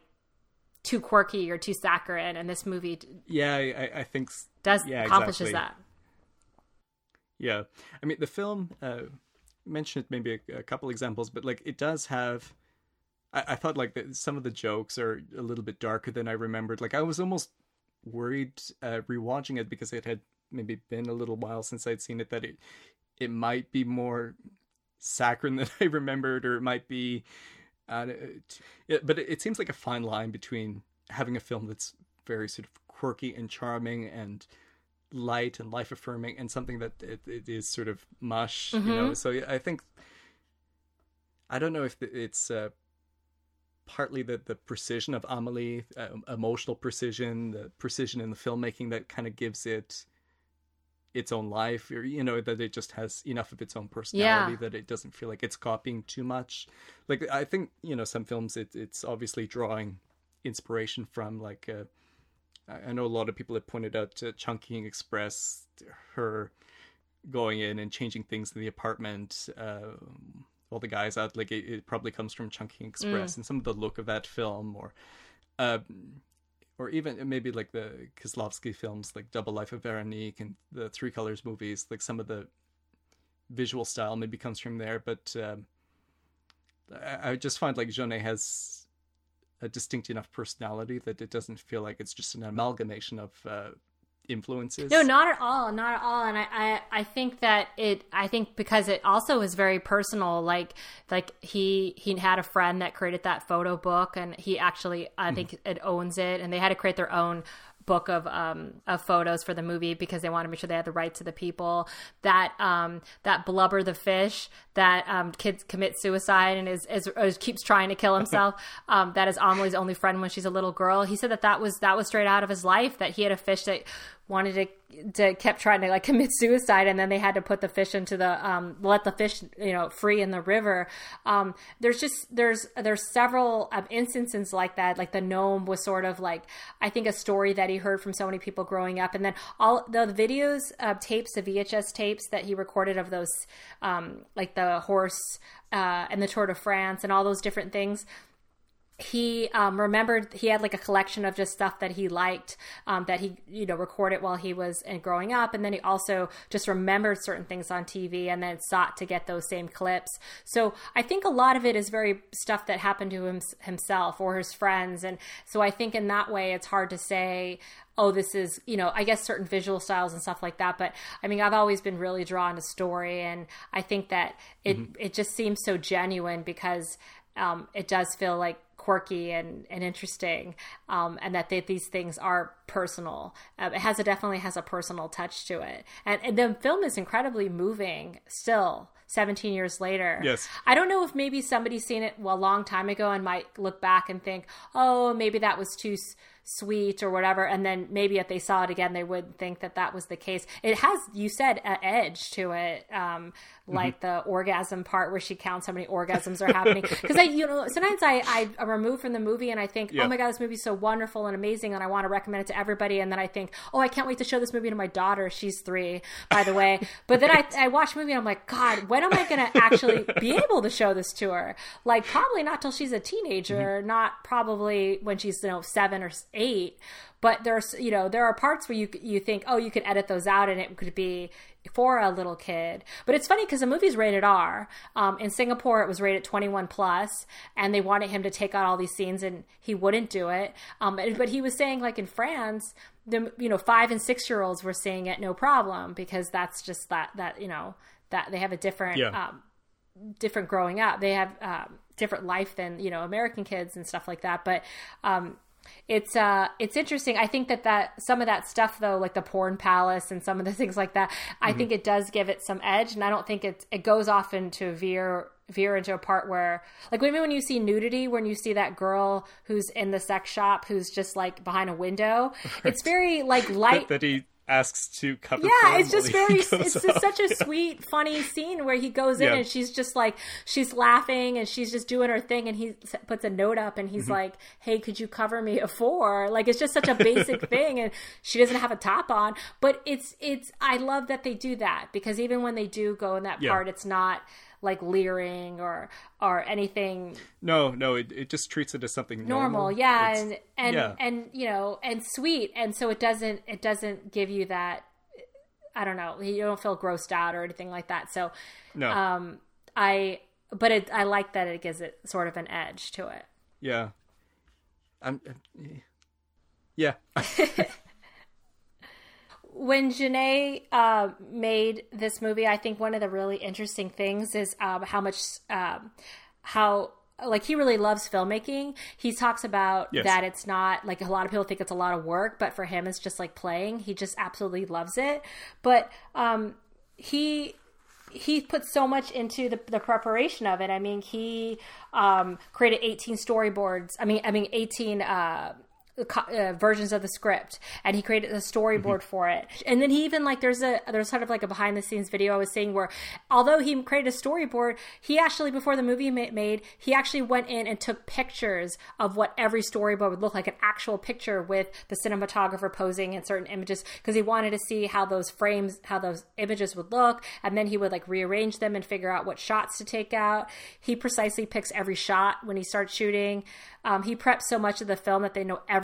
too quirky or too saccharine. And this movie, yeah, I, I think does yeah, accomplishes exactly. that. Yeah. I mean, the film, uh, mentioned maybe a, a couple examples, but like it does have, I, I thought like the, some of the jokes are a little bit darker than I remembered. Like I was almost worried, uh, rewatching it because it had maybe been a little while since I'd seen it, that it it might be more saccharine than I remembered, or it might be uh, it, but it, it seems like a fine line between having a film that's very sort of quirky and charming and light and life affirming and something that it, it is sort of mush, mm-hmm. you know. So I think I don't know if it's uh, partly the, the precision of Amélie, uh, emotional precision, the precision in the filmmaking that kind of gives it its own life, or you know, that it just has enough of its own personality yeah. that it doesn't feel like it's copying too much. Like I think, you know, some films it, it's obviously drawing inspiration from, like uh, I know a lot of people have pointed out uh, Chungking Express, her going in and changing things in the apartment, uh, all the guys out, like it, it probably comes from Chungking Express mm. and some of the look of that film, or uh or even maybe like the Kieslowski films, like Double Life of Veronique and the Three Colors movies, like some of the visual style maybe comes from there, but um, I, I just find like Jeunet has a distinct enough personality that it doesn't feel like it's just an amalgamation of uh, influences. No, not at all, not at all. And I, I, I think that it, I think because it also is very personal, like, like he, he had a friend that created that photo book, and he actually, I think mm-hmm. it owns it, and they had to create their own book of um of photos for the movie because they wanted to make sure they had the rights to the people. That um that Blubber the fish that um kids commit suicide and is, is, is keeps trying to kill himself. um that is Amelie's only friend when she's a little girl. He said that that was that was straight out of his life, that he had a fish that wanted to to kept trying to like commit suicide, and then they had to put the fish into the um let the fish you know free in the river. Um there's just there's there's several um, instances like that. Like the gnome was sort of like, I think, a story that he heard from so many people growing up, and then all the videos, uh, tapes, the V H S tapes that he recorded of those um like the horse uh and the Tour de France and all those different things. He um, remembered he had like a collection of just stuff that he liked, um, that he, you know, recorded while he was uh, growing up. And then he also just remembered certain things on T V and then sought to get those same clips. So I think a lot of it is very stuff that happened to him, himself or his friends. And so I think in that way, it's hard to say, oh, this is, you know, I guess certain visual styles and stuff like that. But I mean, I've always been really drawn to story. And I think that it, mm-hmm. it just seems so genuine because um, it does feel like quirky and, and interesting, um, and that they, these things are personal. Um, it has a definitely has a personal touch to it, and, and the film is incredibly moving still seventeen years later. Yes, I don't know if maybe somebody's seen it well, a long time ago and might look back and think, oh, maybe that was too s- sweet or whatever, and then maybe if they saw it again they would think that that was the case. It has, you said, an edge to it, um, like mm-hmm. the orgasm part where she counts how many orgasms are happening. Because I, you know, sometimes I, I am removed from the movie and I think, yeah. oh my God, this movie's so wonderful and amazing and I want to recommend it to everybody. And then I think, oh, I can't wait to show this movie to my daughter. She's three, by the way. But then I, I watch the movie and I'm like, God, when am I going to actually be able to show this to her? Like probably not till she's a teenager, mm-hmm. not probably when she's, you know, seven or eight. But there's, you know, there are parts where you you think, oh, you could edit those out and it could be for a little kid. But it's funny because the movie's rated R. Um, in Singapore, it was rated twenty-one plus, and they wanted him to take out all these scenes, and he wouldn't do it. Um, but, but he was saying, like in France, the you know five and six year olds were seeing it no problem because that's just that that you know that they have a different yeah. um, different growing up. They have um, different life than you know American kids and stuff like that. But um, It's uh, it's interesting. I think that, that some of that stuff, though, like the porn palace and some of the things like that, I mm-hmm. think it does give it some edge. And I don't think it it goes off into veer veer into a part where, like, maybe when you see nudity, when you see that girl who's in the sex shop who's just like behind a window, right. It's very like light. that, that he asks to cover. Yeah, it's just very. It's just such a sweet, funny scene where he goes in yeah. and she's just like she's laughing and she's just doing her thing, and he puts a note up and he's mm-hmm. like, "Hey, could you cover me a four?" Like it's just such a basic thing, and she doesn't have a top on, but it's it's. I love that they do that because even when they do go in that yeah. part, it's not like leering or or anything. No, no, it it just treats it as something normal. normal. Yeah, it's, and and, yeah. and you know, and sweet, and so it doesn't it doesn't give you that. I don't know. You don't feel grossed out or anything like that. So, no. Um, I but it I like that it gives it sort of an edge to it. Yeah. I'm. Yeah. When Jeunet uh, made this movie, I think one of the really interesting things is um, how much, um, how, like, he really loves filmmaking. He talks about yes. that it's not, like, a lot of people think it's a lot of work, but for him, it's just like playing. He just absolutely loves it. But um, he... he put so much into the, the preparation of it. I mean, he um, created eighteen storyboards. I mean, I mean, eighteen uh, uh, versions of the script, and he created a storyboard mm-hmm. for it. And then he even like there's a there's sort of like a behind the scenes video I was seeing where, although he created a storyboard, he actually before the movie made he actually went in and took pictures of what every storyboard would look like, an actual picture with the cinematographer posing in certain images, because he wanted to see how those frames, how those images would look, and then he would like rearrange them and figure out what shots to take out. He precisely picks every shot when he starts shooting. Um, he preps so much of the film that they know every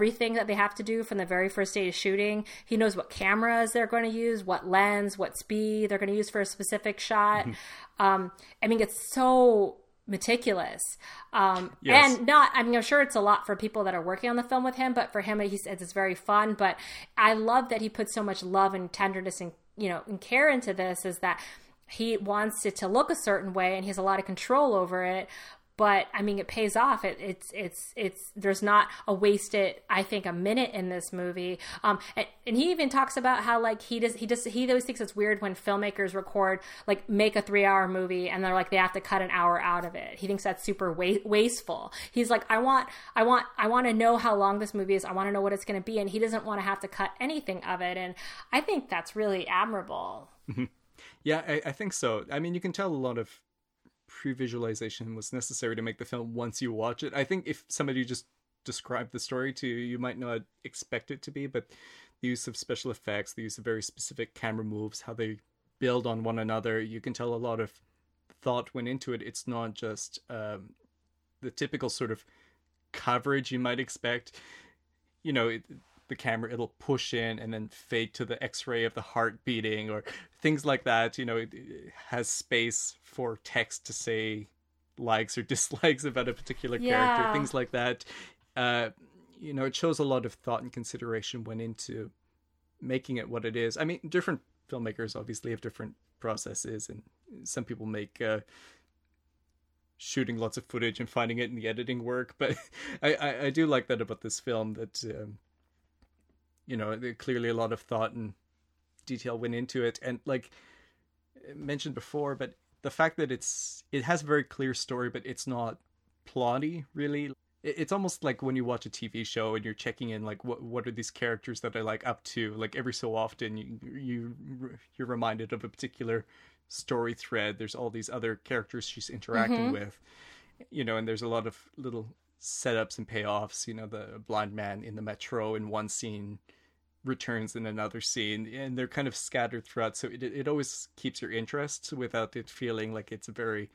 everything that they have to do from the very first day of shooting. He knows what cameras they're going to use, what lens, what speed they're going to use for a specific shot. Mm-hmm. Um, I mean, it's so meticulous. Um, yes. And not, I mean, I'm sure it's a lot for people that are working on the film with him, but for him, he says it's very fun. But I love that he puts so much love and tenderness and, you know, and care into this, is that he wants it to look a certain way and he has a lot of control over it. But I mean, it pays off. It, it's, it's, it's, there's not a wasted, I think, a minute in this movie. Um, and, and he even talks about how, like, he does, he just, he always thinks it's weird when filmmakers record, like, make a three hour movie and they're like, they have to cut an hour out of it. He thinks that's super wa- wasteful. He's like, I want, I want, I want to know how long this movie is. I want to know what it's going to be. And he doesn't want to have to cut anything of it. And I think that's really admirable. Mm-hmm. Yeah, I, I think so. I mean, you can tell a lot of pre-visualization was necessary to make the film once you watch it. I think if somebody just described the story to you, you might not expect it to be, but the use of special effects, the use of very specific camera moves, how they build on one another, you can tell a lot of thought went into it. It's not just um, the typical sort of coverage you might expect. You know, it, the camera, it'll push in and then fade to the x-ray of the heart beating or things like that. You know, it, it has space for text to say likes or dislikes about a particular yeah. character, things like that. Uh, you know, it shows a lot of thought and consideration went into making it what it is. I mean, different filmmakers obviously have different processes, and some people make uh, shooting lots of footage and finding it in the editing work. But I, I, I do like that about this film, that um, you know, clearly a lot of thought and detail went into it. And like I mentioned before, but the fact that it's, it has a very clear story, but it's not plotty, really. It's almost like when you watch a T V show and you're checking in, like, what what are these characters that are like up to? Like every so often you, you, you're reminded of a particular story thread. There's all these other characters she's interacting mm-hmm. with, you know, and there's a lot of little setups and payoffs. You know, the blind man in the metro in one scene returns in another scene, and they're kind of scattered throughout, so it it always keeps your interest without it feeling like it's a very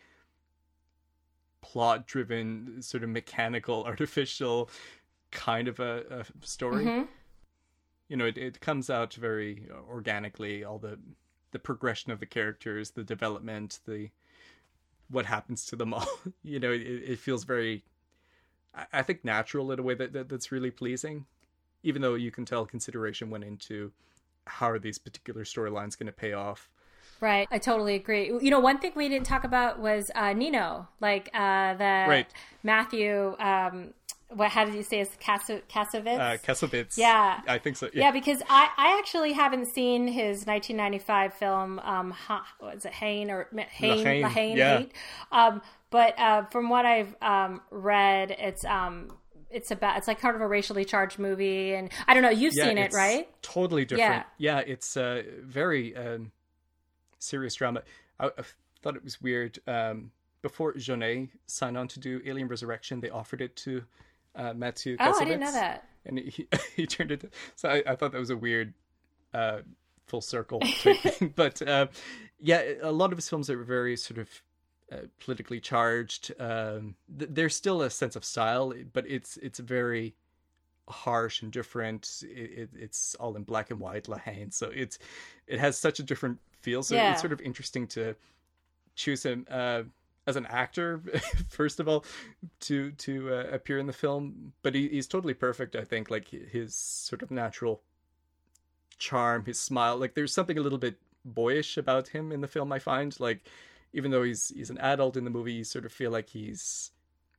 plot driven, sort of mechanical, artificial kind of a, a story. Mm-hmm. You know, it, it comes out very organically, all the the progression of the characters, the development, the what happens to them all. You know, it, it feels very, I think, natural in a way that, that that's really pleasing, even though you can tell consideration went into how are these particular storylines going to pay off. Right. I totally agree. You know, one thing we didn't talk about was uh, Nino, like uh, the right. Matthew, um, what, how did you say, is Kas- Kasovitz? Uh, Kasovitz. Yeah. I think so. Yeah, yeah because I, I actually haven't seen his nineteen ninety-five film, um, ha, what is it, Hain or Hain? Lahaine. Lahaine, yeah. Hate. Um, but uh, from what I've um, read, it's... Um, It's about, it's like kind of a racially charged movie, and I don't know, you've yeah, seen it, right? Totally different. Yeah, yeah it's uh, very um, serious drama. I, I thought it was weird. Um, before Jeunet signed on to do Alien Resurrection, they offered it to uh, Matthew Kasovitz. Oh, I didn't know that. And he he turned it. So I, I thought that was a weird uh, full circle type thing. But uh, yeah, a lot of his films are very sort of Uh, politically charged. Um, th- there's still a sense of style, but it's it's very harsh and different. It, it, it's all in black and white, Lahaine, so it's it has such a different feel. So yeah. it's sort of interesting to choose him uh, as an actor, first of all, to to uh, appear in the film. But he, he's totally perfect, I think. Like his sort of natural charm, his smile. Like there's something a little bit boyish about him in the film, I find. Like, even though he's he's an adult in the movie, you sort of feel like he's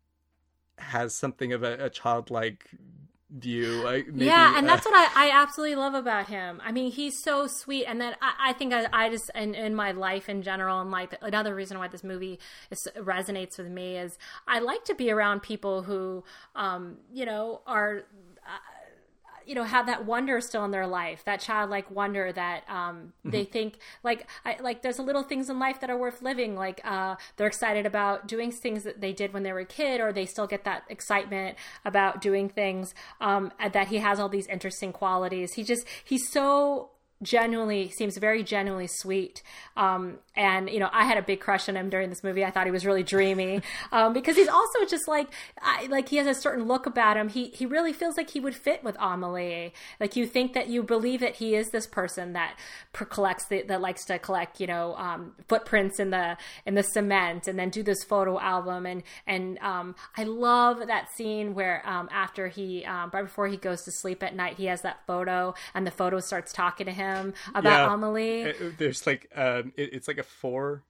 has something of a, a childlike view. I, maybe, yeah, and uh, that's what I, I absolutely love about him. I mean, he's so sweet, and then I, I think I, I just in, in my life in general, and like another reason why this movie is, resonates with me is I like to be around people who, um, you know, are. Uh, you know, have that wonder still in their life, that childlike wonder that um, mm-hmm. they think like, I, like there's little things in life that are worth living. Like uh, they're excited about doing things that they did when they were a kid, or they still get that excitement about doing things um, that he has all these interesting qualities. He just, he's so genuinely seems very genuinely sweet. Um, and, you know, I had a big crush on him during this movie. I thought he was really dreamy, um, because he's also just like, I, like he has a certain look about him. He, he really feels like he would fit with Amelie. Like you think that you believe that he is this person that per- collects, the, that likes to collect, you know, um, footprints in the, in the cement and then do this photo album. And, and, um, I love that scene where, um, after he, um, right before he goes to sleep at night, he has that photo and the photo starts talking to him about yeah. Amelie. It, there's like um it, it's like a four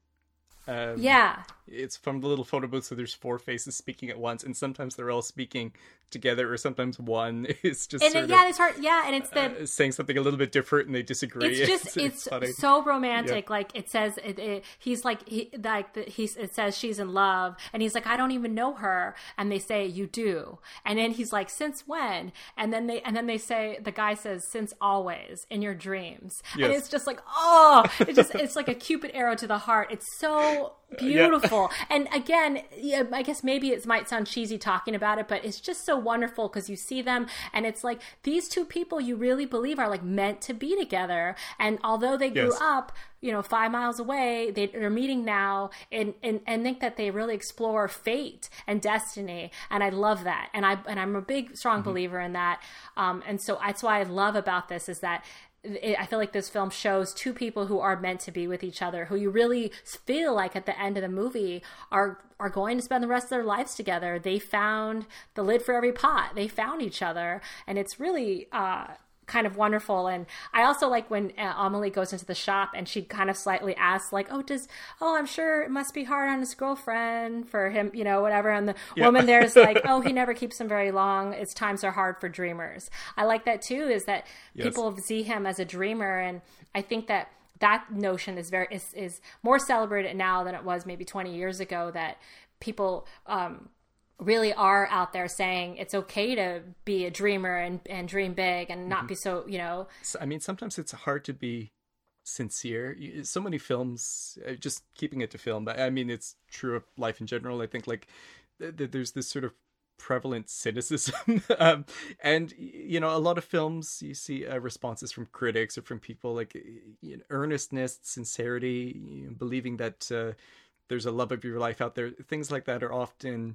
um yeah it's from the little photo booth, so there's four faces speaking at once, and sometimes they're all speaking together, or sometimes one is just and sort it, yeah of, it's hard yeah and it's the uh, saying something a little bit different and they disagree. it's just it's, it's so romantic. Yeah. Like it says it, it, he's like he like the, he's it says she's in love and he's like, I don't even know her, and they say you do, and then he's like, since when? And then they and then they say, the guy says, since always, in your dreams. Yes. And it's just like, oh, it just it's like a Cupid arrow to the heart. It's so beautiful. Yeah. And again, yeah, I guess maybe it might sound cheesy talking about it, but it's just so wonderful because you see them and it's like these two people you really believe are like meant to be together. And although they grew yes. up, you know, five miles away, they, they're meeting now and, and, and think that they really explore fate and destiny. And I love that. And I, and I'm a big, strong mm-hmm. believer in that. Um, and so that's why I love about this is that I feel like this film shows two people who are meant to be with each other, who you really feel like at the end of the movie are are going to spend the rest of their lives together. They found the lid for every pot. They found each other, and it's really uh, kind of wonderful. And I also like when uh, Amelie goes into the shop and she kind of slightly asks, like, "Oh, does oh, I'm sure it must be hard on his girlfriend for him, you know, whatever." And the yeah. woman there's like, "Oh, he never keeps him very long. His times are hard for dreamers." I like that too. Is that yes. people see him as a dreamer, and I think that that notion is very is, is more celebrated now than it was maybe twenty years ago. That people um, really are out there saying it's okay to be a dreamer and, and dream big and not mm-hmm. be so, you know. I mean, sometimes it's hard to be sincere. So many films, just keeping it to film, but I mean, it's true of life in general. I think like th- th- there's this sort of prevalent cynicism um, and you know, a lot of films you see uh, responses from critics or from people like, you know, earnestness, sincerity, you know, believing that uh, there's a love of your life out there. Things like that are often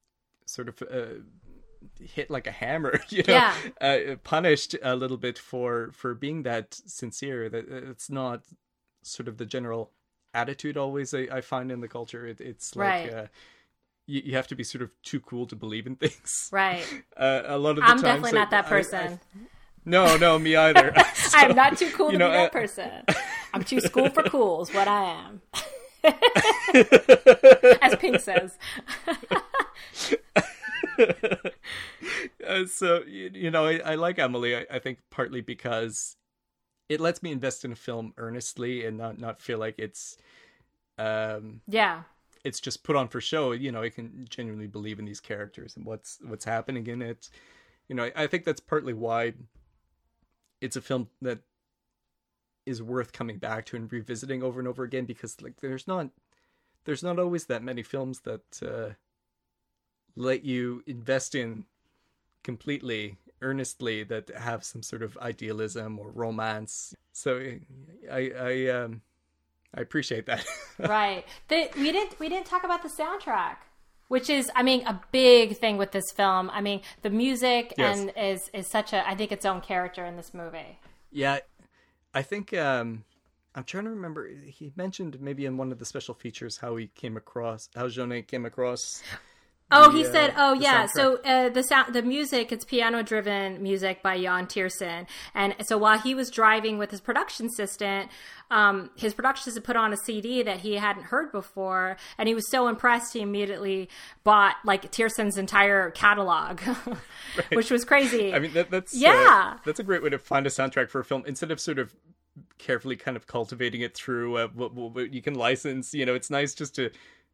sort of uh, hit like a hammer, you know, yeah. uh, punished a little bit for for being that sincere. That it's not sort of the general attitude always I, I find in the culture. It, it's like right. uh, you, you have to be sort of too cool to believe in things. Right. Uh, a lot of the I'm time, definitely so not that I, person. I, no, no, me either. So, I'm not too cool to know, be that uh, person. I'm too school for cool is what I am. As Pink says. uh, so, you, you know, I, I like Amelie, I, I think partly because it lets me invest in a film earnestly and not, not feel like it's... Um, yeah. It's just put on for show. You know, I can genuinely believe in these characters and what's what's happening in it. You know, I, I think that's partly why it's a film that is worth coming back to and revisiting over and over again, because like there's not there's not always that many films that uh, let you invest in completely, earnestly, that have some sort of idealism or romance. So I I um I appreciate that. Right. The, we didn't we didn't talk about the soundtrack, which is, I mean, a big thing with this film. I mean, the music yes. and is is such a, I think, its own character in this movie. Yeah, I think um, I'm trying to remember. He mentioned maybe in one of the special features how he came across, how Jeunet came across. Oh, the, he uh, said, "Oh, yeah." Soundtrack. So uh, the sound, the music, it's piano-driven music by Jan Tiersen, and so while he was driving with his production assistant, um, his production assistant put on a C D that he hadn't heard before, and he was so impressed he immediately bought like Tiersen's entire catalog, right. Which was crazy. I mean, that, that's yeah, uh, that's a great way to find a soundtrack for a film instead of sort of carefully kind of cultivating it through uh, what, what you can license. You know, it's nice just to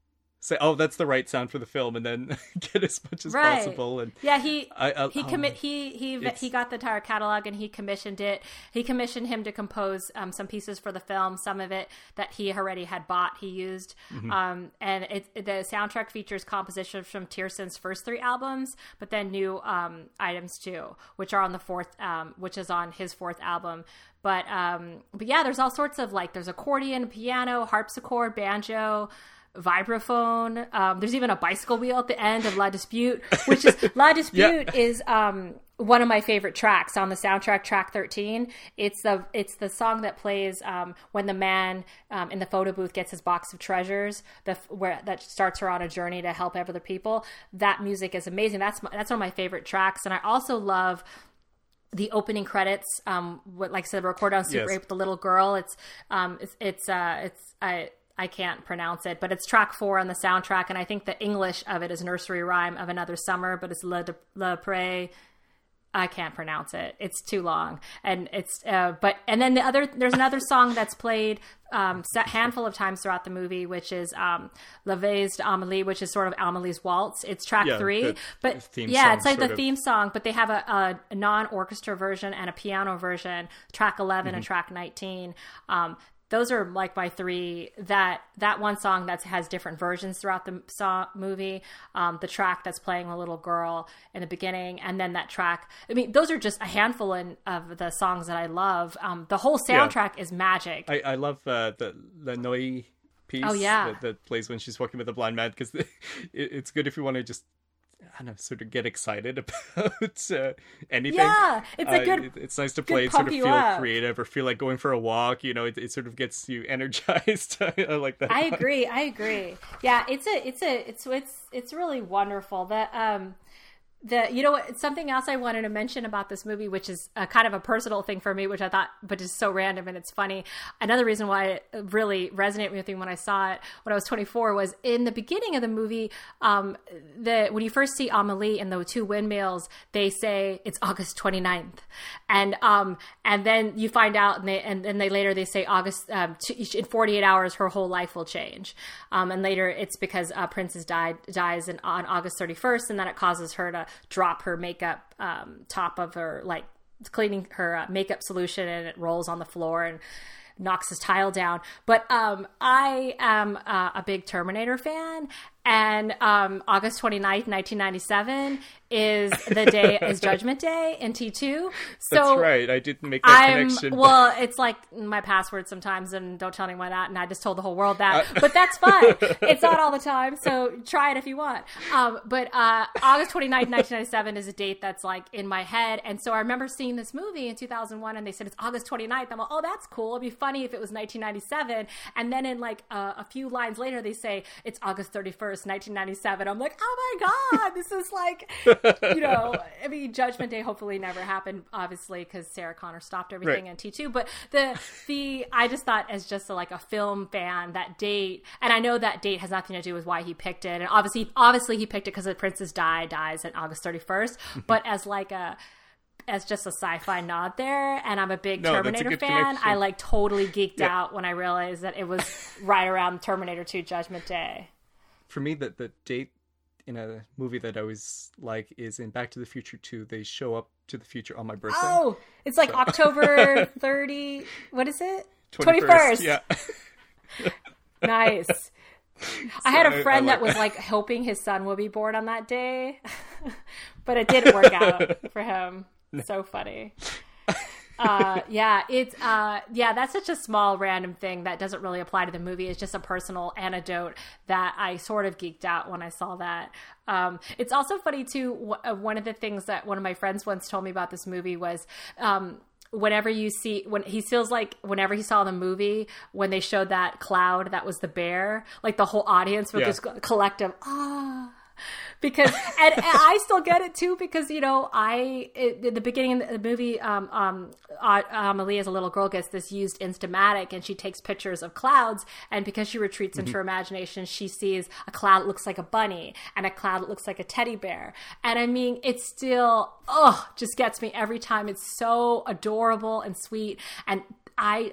say, oh, that's the right sound for the film, and then get as much as right. possible. And yeah, he I, I, he commit he he he got the entire catalog and he commissioned it. He commissioned him to compose um, some pieces for the film. Some of it that he already had bought, he used. Mm-hmm. Um, and it, the soundtrack features compositions from Tierson's first three albums, but then new um, items too, which are on the fourth, um, which is on his fourth album. But um, but yeah, there's all sorts of like there's accordion, piano, harpsichord, banjo, vibraphone. Um, there's even a bicycle wheel at the end of La Dispute, which is La Dispute yeah. is um, one of my favorite tracks on the soundtrack, track thirteen. It's the it's the song that plays um, when the man um, in the photo booth gets his box of treasures, the where that starts her on a journey to help other people. That music is amazing. That's my, that's one of my favorite tracks, and I also love the opening credits. Um, what like I said, recorded on Super yes. eight with the little girl. It's um, it's it's uh, it's I. I can't pronounce it, but it's track four on the soundtrack. And I think the English of it is Nursery Rhyme of Another Summer, but it's Le, de, Le Pré. I can't pronounce it. It's too long. And it's, uh, but, and then the other, there's another song that's played, um, a handful of times throughout the movie, which is, um, La Valse d'Amélie, which is sort of Amelie's Waltz. It's track yeah, three, but yeah, it's like the of... theme song, but they have a, a non-orchestra version and a piano version, track eleven mm-hmm. and track nineteen. Um, Those are like my three, that that one song that has different versions throughout the song, movie, um, the track that's playing a little girl in the beginning, and then that track. I mean, those are just a handful in, of the songs that I love. Um, the whole soundtrack yeah. is magic. I, I love uh, the La Nuit piece oh, yeah. that, that plays when she's walking with the blind man, because it, it's good if you want to just I don't know, sort of get excited about uh, anything. Yeah, it's a good. Uh, it, it's nice to play and sort of feel up. creative or feel like going for a walk. You know, it, it sort of gets you energized. I like that. I agree. I agree. Yeah, it's a, it's a, it's it's it's really wonderful. That um, the you know what, something else I wanted to mention about this movie, which is a kind of a personal thing for me, which I thought, but is so random and it's funny. Another reason why it really resonated with me when I saw it when I was twenty-four was in the beginning of the movie. Um, the when you first see Amélie and the two windmills, they say it's August twenty-ninth, and um, and then you find out, and they and then they later they say August um, in forty-eight hours her whole life will change, um, and later it's because uh, Princess died dies in, on August thirty-first, and then it causes her to drop her makeup um, top of her, like cleaning her uh, makeup solution, and it rolls on the floor and knocks his tile down. But um, I am uh, a big Terminator fan, and um, August twenty-ninth, nineteen ninety-seven is the day is Judgment Day in T two. So that's right. I didn't make that I'm, connection. Well, it's like my password sometimes, and don't tell anyone that, and I just told the whole world that. Uh, but that's fine. It's not all the time, so try it if you want. Um, but uh, August twenty-ninth, nineteen ninety-seven is a date that's like in my head, and so I remember seeing this movie in two thousand one, and they said it's August twenty-ninth. I'm like, oh, that's cool. It'd be funny if it was nineteen ninety-seven. And then in like uh, a few lines later, they say it's August thirty-first, nineteen ninety-seven. I'm like, oh my God, this is like, you know, I mean, Judgment Day hopefully never happened, obviously, because Sarah Connor stopped everything right. in T two. But the, the, I just thought as just a, like a film fan, that date, and I know that date has nothing to do with why he picked it. And obviously, obviously he picked it because the Princess Di dies on August thirty-first, but as like a, as just a sci-fi nod there, and I'm a big no, Terminator a fan. connection. I like totally geeked yeah. out when I realized that it was right around Terminator two Judgment Day. For me, the, the date in a movie that I always like is in Back to the Future two. They show up to the future on my birthday. Oh, it's like so. October thirtieth. What is it? twenty-first. twenty-first. Yeah. Nice. So I had a friend I, I like that was like hoping his son would be born on that day, but it didn't work out for him. So funny. uh yeah it's uh yeah that's such a small random thing that doesn't really apply to the movie. It's just a personal anecdote that I sort of geeked out when I saw that. Um it's also funny too, w- one of the things that one of my friends once told me about this movie was um whenever you see, when he feels like whenever he saw the movie, when they showed that cloud that was the bear, like the whole audience would yeah. just go, collective ah. Because and, and I still get it too, because you know I it, at the beginning of the movie, um, um, uh, Amelie as a little girl gets this used Instamatic, and she takes pictures of clouds, and because she retreats into mm-hmm. her imagination, she sees a cloud that looks like a bunny and a cloud that looks like a teddy bear, and I mean it's still oh just gets me every time. It's so adorable and sweet, and I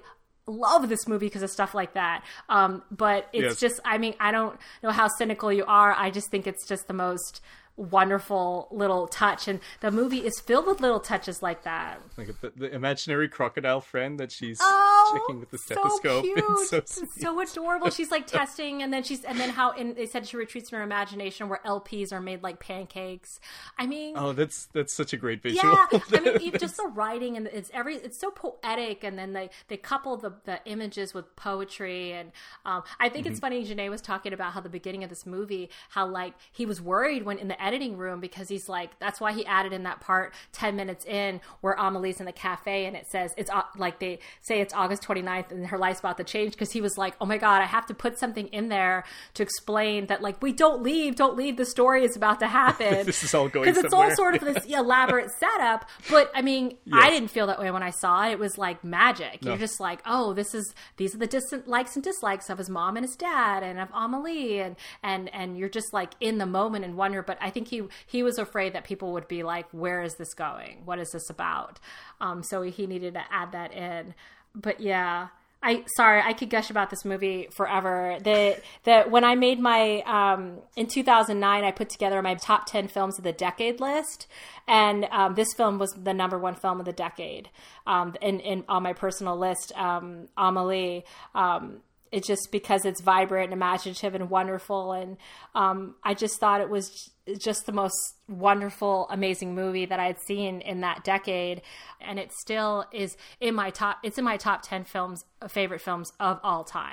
love this movie because of stuff like that. Um, but it's Yes. just, I mean, I don't know how cynical you are. I just think it's just the most wonderful little touch, and the movie is filled with little touches like that. Like the, the imaginary crocodile friend that she's Oh, checking with the so stethoscope. cute. It's so It's sweet. so adorable. She's like testing, and then she's and then how and they said she retreats in her imagination where L Ps are made like pancakes. I mean, Oh, that's that's such a great visual. yeah, I mean, even just the writing, and it's every it's so poetic, and then they they couple the, the images with poetry, and um, I think Mm-hmm. it's funny. Janae was talking about how the beginning of this movie, how like he was worried when in the editing room because he's like, that's why he added in that part ten minutes in where Amelie's in the cafe and it says it's uh, like they say it's August twenty-ninth and her life's about to change, because he was like, oh my god, I have to put something in there to explain that like we don't leave, don't leave, the story is about to happen. This is all going because it's somewhere. all sort of this elaborate setup. But I mean, Yes. I didn't feel that way when I saw it. It was like magic. No. You're just like, oh, this is these are the distant likes and dislikes of his mom and his dad and of Amelie, and and and you're just like in the moment and wonder. But I think he he was afraid that people would be like, where is this going? What is this about? Um, so he needed to add that in. But yeah. I sorry, I could gush about this movie forever. The the when I made my um, in two thousand nine, I put together my top ten films of the decade list, and um, this film was the number one film of the decade. Um, in, in on my personal list, um, Amelie. Um, it's just because it's vibrant and imaginative and wonderful, and um, I just thought it was just the most wonderful, amazing movie that I had seen in that decade, and it still is in my top. It's in my top ten films, favorite films of all time.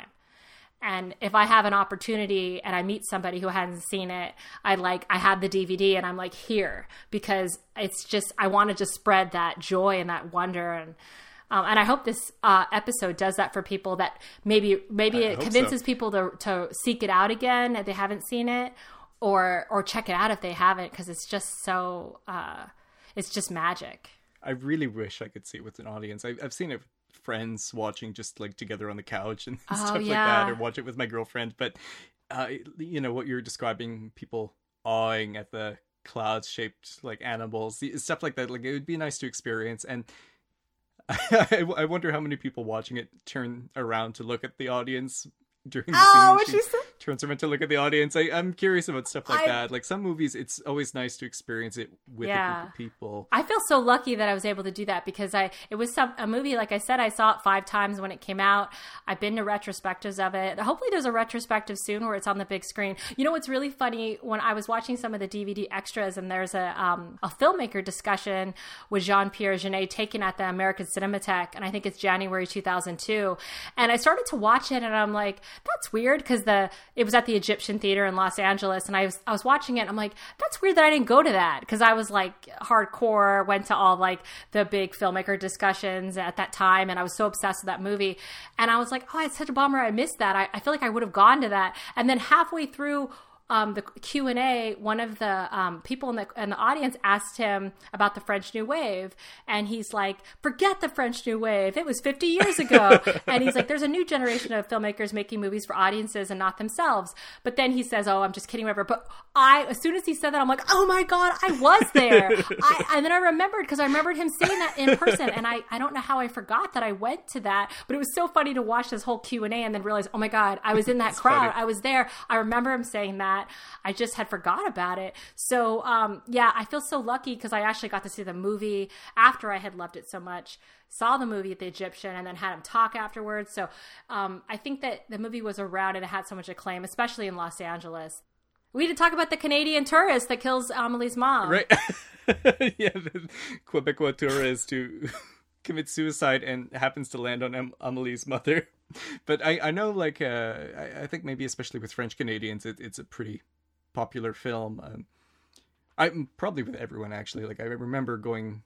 And if I have an opportunity and I meet somebody who hasn't seen it, I like I have the D V D and I'm like, here, because it's just I want to just spread that joy and that wonder, and um, and I hope this uh, episode does that for people that maybe maybe I it hope convinces so. people to to seek it out again if they haven't seen it, or or check it out if they haven't, because it's just so uh, it's just magic. I really wish I could see it with an audience. I, I've seen it with friends watching just like together on the couch and Oh, stuff like yeah. that, or watch it with my girlfriend. But uh, you know what you're describing, people awing at the cloud-shaped like animals, stuff like that. Like it would be nice to experience, and I, I wonder how many people watching it turn around to look at the audience during the Oh, scene. what she said? Turns around to look at the audience. I, I'm curious about stuff like I- that. Like some movies, it's always nice to experience it with a Yeah. group of people. I feel so lucky that I was able to do that, because I it was some a movie, like I said, I saw it five times when it came out. I've been to retrospectives of it. Hopefully there's a retrospective soon where it's on the big screen. You know what's really funny, when I was watching some of the D V D extras, and there's a um, a filmmaker discussion with Jean-Pierre Jeunet taken at the American Cinematheque, and I think it's January two thousand two. And I started to watch it and I'm like, that's weird, because the it was at the Egyptian Theater in Los Angeles, and I was I was watching it and I'm like, that's weird that I didn't go to that, because I was like hardcore, went to all like the big filmmaker discussions at that time, and I was so obsessed with that movie, and I was like, oh, it's such a bummer I missed that. I, I feel like I would have gone to that. And then halfway through Um, the Q and A, one of the um, people in the in the audience asked him about the French New Wave, and he's like, "Forget the French New Wave; it was fifty years ago." And he's like, "There's a new generation of filmmakers making movies for audiences and not themselves." But then he says, "Oh, I'm just kidding, whatever." But I, as soon as he said that, I'm like, "Oh my god, I was there!" I, and then I remembered, because I remembered him saying that in person, and I I don't know how I forgot that I went to that, but it was so funny to watch this whole Q and A and then realize, oh my god, I was in that crowd, funny. I was there. I remember him saying that. I just had forgot about it. So, um, yeah, I feel so lucky, because I actually got to see the movie after I had loved it so much, saw the movie at the Egyptian, and then had him talk afterwards. So um, I think that the movie was around and it had so much acclaim, especially in Los Angeles. We need to talk about the Canadian tourist that kills Amelie's mom. Right. Yeah, the Quebecois tourist who commits suicide and happens to land on Am- Amelie's mother. But I, I know, like, uh, I, I think maybe especially with French Canadians, it, it's a pretty popular film. Um, I'm probably with everyone, actually. Like, I remember going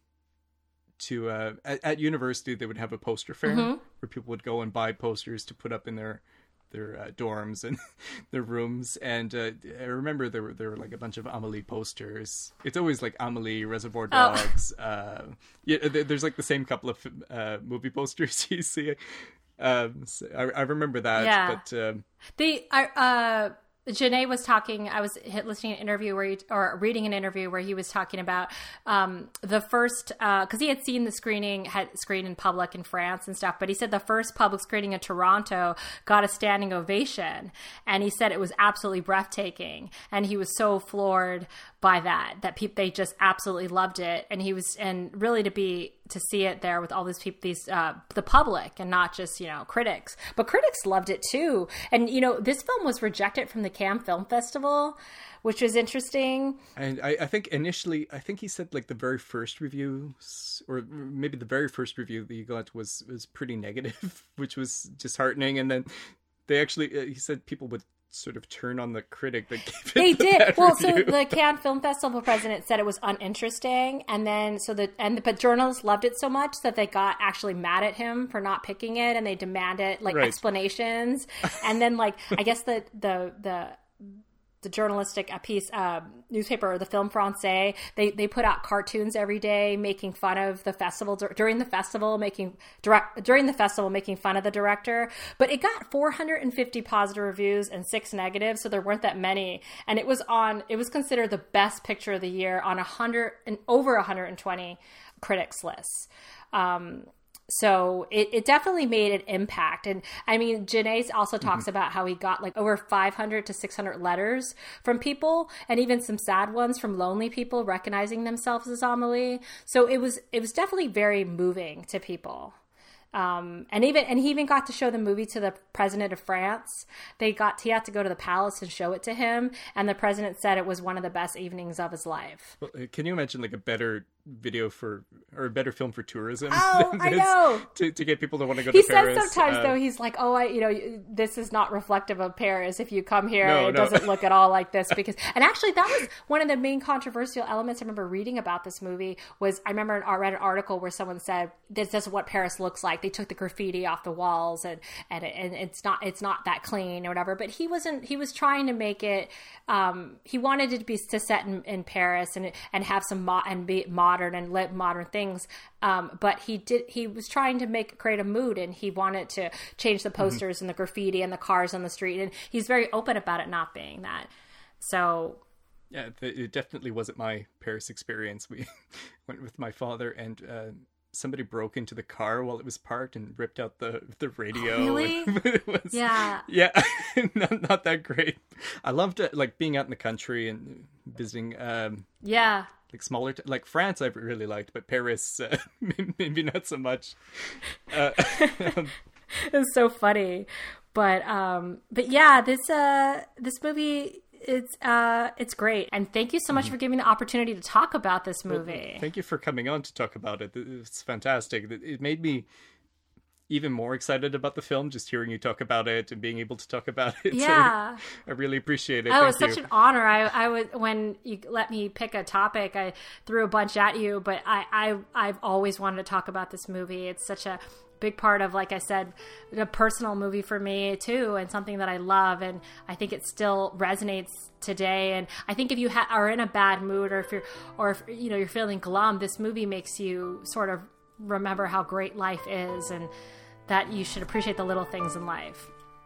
to, uh, at, at university, they would have a poster fair Mhm. where people would go and buy posters to put up in their their uh, dorms and their rooms, and uh, I remember there were there were like a bunch of Amelie posters. It's always like Amelie, Reservoir Oh. Dogs. Uh, yeah, there- there's like the same couple of uh, movie posters you see. Um, so I, I remember that, Yeah. but um, They are, uh, Janae was talking, I was listening to an interview where he, or reading an interview where he was talking about um, the first, uh, cause he had seen the screening, had screened in public in France and stuff, but he said the first public screening in Toronto got a standing ovation. And he said it was absolutely breathtaking. And he was so floored by that, that people, they just absolutely loved it. And he was, and really to be, to see it there with all these people, these, uh, the public and not just, you know, critics, but critics loved it too. And, you know, this film was rejected from the Cannes Film Festival, which was interesting. And I, I think initially, I think he said like the very first reviews, or maybe the very first review that he got was, was pretty negative, which was disheartening. And then they actually, uh, he said people would sort of turn on the critic that gave it they the did bad well review. So the Cannes Film Festival president said it was uninteresting, and then so the and but journalists loved it so much that they got actually mad at him for not picking it, and they demanded like Right. explanations. And then like I guess the the the the journalistic piece, uh, newspaper, the Film Francais, they, they put out cartoons every day making fun of the festival during the festival, making direct during the festival, making fun of the director. But it got four hundred fifty positive reviews and six negative. So there weren't that many. And it was on, it was considered the best picture of the year on a hundred and over one hundred twenty critics lists. Um, So it, it definitely made an impact. And I mean, Janae also talks mm-hmm. about how he got like over five hundred to six hundred letters from people, and even some sad ones from lonely people recognizing themselves as Amélie. So it was, it was definitely very moving to people. Um, and even, and he even got to show the movie to the president of France. They got, he had to go to the palace and show it to him. And the president said it was one of the best evenings of his life. Well, can you imagine like a better video for, or a better film for tourism? Oh, than I this know. To, to get people to want to go he to Paris. He says sometimes uh, though, he's like, oh, I, you know, this is not reflective of Paris. If you come here, no, it no. doesn't look at all like this. Because, and actually that was one of the main controversial elements I remember reading about this movie was, I remember I read an article where someone said, this is what Paris looks like. They took the graffiti off the walls and, and, and it's not, it's not that clean or whatever. But he wasn't, he was trying to make it, um, he wanted it to be to set in, in Paris and, and have some, mo- and be modern and let modern things. Um, but he did, he was trying to make, create a mood, and he wanted to change the posters mm-hmm. and the graffiti and the cars on the street. And he's very open about it not being that. So yeah, it definitely wasn't my Paris experience. We went with my father, and uh, somebody broke into the car while it was parked and ripped out the the radio. Oh, really? It was, yeah. Yeah, not, not that great. I loved it, like being out in the country and visiting. Um, yeah. Like smaller, t- like France, I really liked, but Paris, uh, maybe not so much. Uh, it's so funny, but um, but yeah, this uh, this movie. It's uh, it's great, and thank you so much mm-hmm. for giving me the opportunity to talk about this movie. Well, thank you for coming on to talk about it. It's fantastic. It made me even more excited about the film, just hearing you talk about it and being able to talk about it. Yeah, so I really appreciate it. Oh, thank it's you. such an honor. I, I was when you let me pick a topic, I threw a bunch at you, but I, I I've always wanted to talk about this movie. It's such a big part of, like I said, a personal movie for me too, and something that I love, and I think it still resonates today. And I think if you ha- are in a bad mood, or if you're, or if you know you're feeling glum, this movie makes you sort of remember how great life is, and that you should appreciate the little things in life.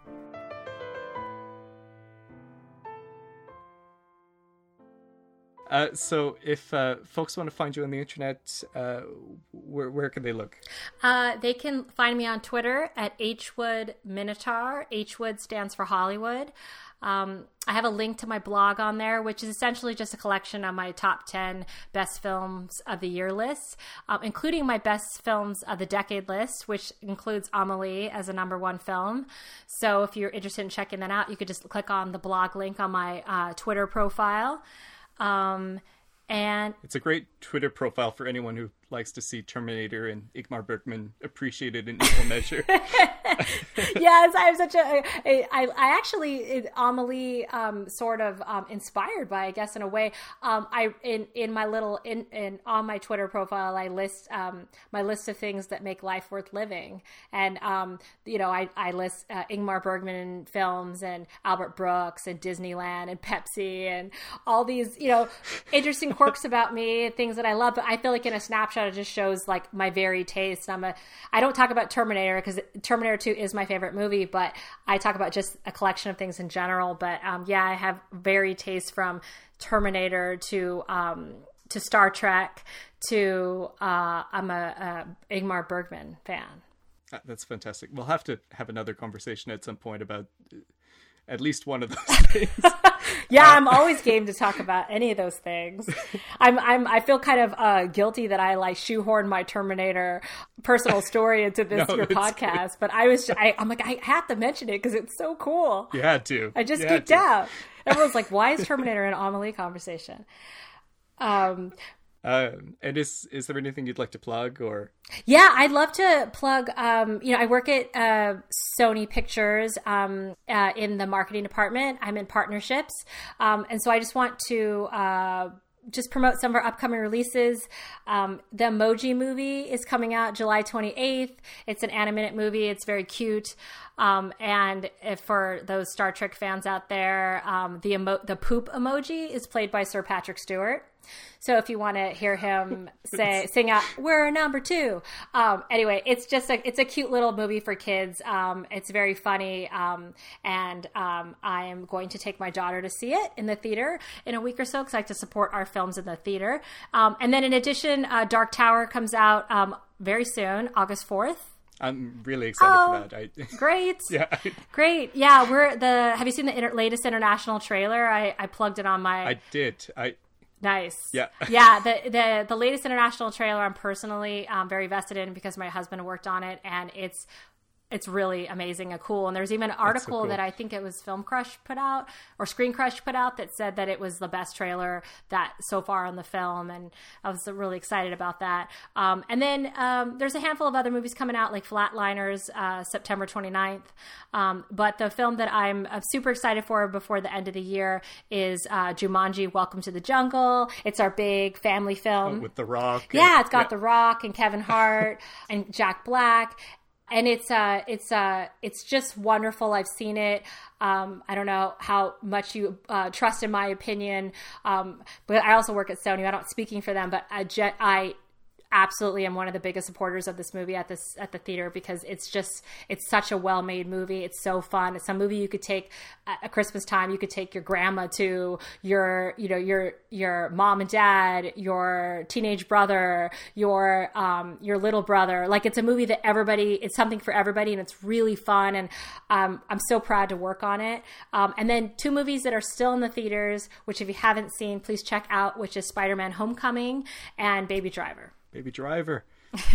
Uh, so if uh, folks want to find you on the internet, uh, where where can they look? Uh, they can find me on Twitter at Hwood Minotaur. Hwood stands for Hollywood. Um, I have a link to my blog on there, which is essentially just a collection of my top ten best films of the year lists, um, including my best films of the decade list, which includes Amélie as a number one film. So if you're interested in checking that out, you could just click on the blog link on my uh, Twitter profile. Um, and it's a great Twitter profile for anyone who likes to see Terminator and Ingmar Bergman appreciated in equal measure. Yes, I have such a, a I, I actually, it, Amélie, um, sort of, um, inspired by, I guess, in a way, um, I, in, in my little, in, in, on my Twitter profile, I list, um, my list of things that make life worth living. And, um, you know, I, I list, uh, Ingmar Bergman films and Albert Brooks and Disneyland and Pepsi and all these, you know, interesting quirks about me, things things that I love, but I feel like in a snapshot, it just shows like my varied taste. I'm a, I don't talk about Terminator because Terminator two is my favorite movie, but I talk about just a collection of things in general. But um, yeah, I have varied taste from Terminator to um, to Star Trek to uh, I'm a, a Ingmar Bergman fan. That's fantastic. We'll have to have another conversation at some point about at least one of those things. Yeah, I'm always game to talk about any of those things. I'm, I'm, I feel kind of uh, guilty that I like shoehorn my Terminator personal story into this No, your it's- podcast, but I was, I, I'm like, I have to mention it because it's so cool. You had to. I just You had geeked to. out. Everyone's like, why is Terminator an Amelie conversation? Um, Uh, and is is there anything you'd like to plug or? Yeah, I'd love to plug, um, you know, I work at uh, Sony Pictures um, uh, in the marketing department. I'm in partnerships. Um, and so I just want to uh, just promote some of our upcoming releases. Um, the Emoji Movie is coming out July twenty-eighth. It's an animated movie. It's very cute. Um, and if for those Star Trek fans out there, um, the emo- the poop emoji is played by Sir Patrick Stewart. So if you want to hear him say, sing out, we're number two. Um, anyway, it's just a, it's a cute little movie for kids. Um, it's very funny. Um, and, um, I am going to take my daughter to see it in the theater in a week or so, because I like to support our films in the theater. Um, and then in addition, uh, Dark Tower comes out, um, very soon, August fourth. I'm really excited Oh, for that. I, Great. yeah, I, Great. Yeah. We're the, have you seen the inter- latest international trailer? I, I plugged it on my, I did. I Nice. Yeah. Yeah. The, the, the latest international trailer I'm personally um, very vested in because my husband worked on it, and it's, it's really amazing and cool. And there's even an article cool. that I think it was Film Crush put out or Screen Crush put out that said that it was the best trailer that so far on the film. And I was really excited about that. Um, and then um, there's a handful of other movies coming out, like Flatliners, uh, September twenty-ninth. Um, but the film that I'm uh, super excited for before the end of the year is uh, Jumanji, Welcome to the Jungle. It's our big family film. with The Rock. Yeah, it's got yeah. The Rock and Kevin Hart and Jack Black. And it's uh it's uh it's just wonderful. I've seen it. Um, I don't know how much you uh, trust in my opinion, um, but I also work at Sony. I'm not speaking for them, but I, je- I absolutely am one of the biggest supporters of this movie at this at the theater because it's just it's such a well-made movie. It's so fun. It's a movie you could take at Christmas time. You could take your grandma to, your you know your your mom and dad, your teenage brother, your um your little brother. Like, it's a movie that everybody, it's something for everybody, and it's really fun. And um, I'm so proud to work on it. Um, and then two movies that are still in the theaters, which if you haven't seen, please check out, which is Spider-Man: Homecoming and Baby Driver. Baby Driver.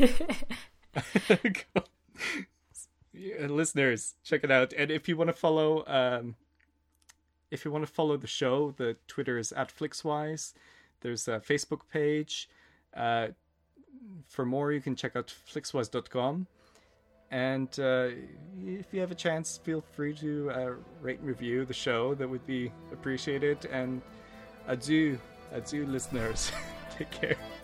Yeah, listeners, check it out. And if you want to follow, um, if you want to follow the show, the Twitter is at Flixwise. There's a Facebook page. Uh, for more, you can check out flixwise dot com. And uh, if you have a chance, feel free to uh, rate and review the show. That would be appreciated. And adieu, adieu, listeners. Take care.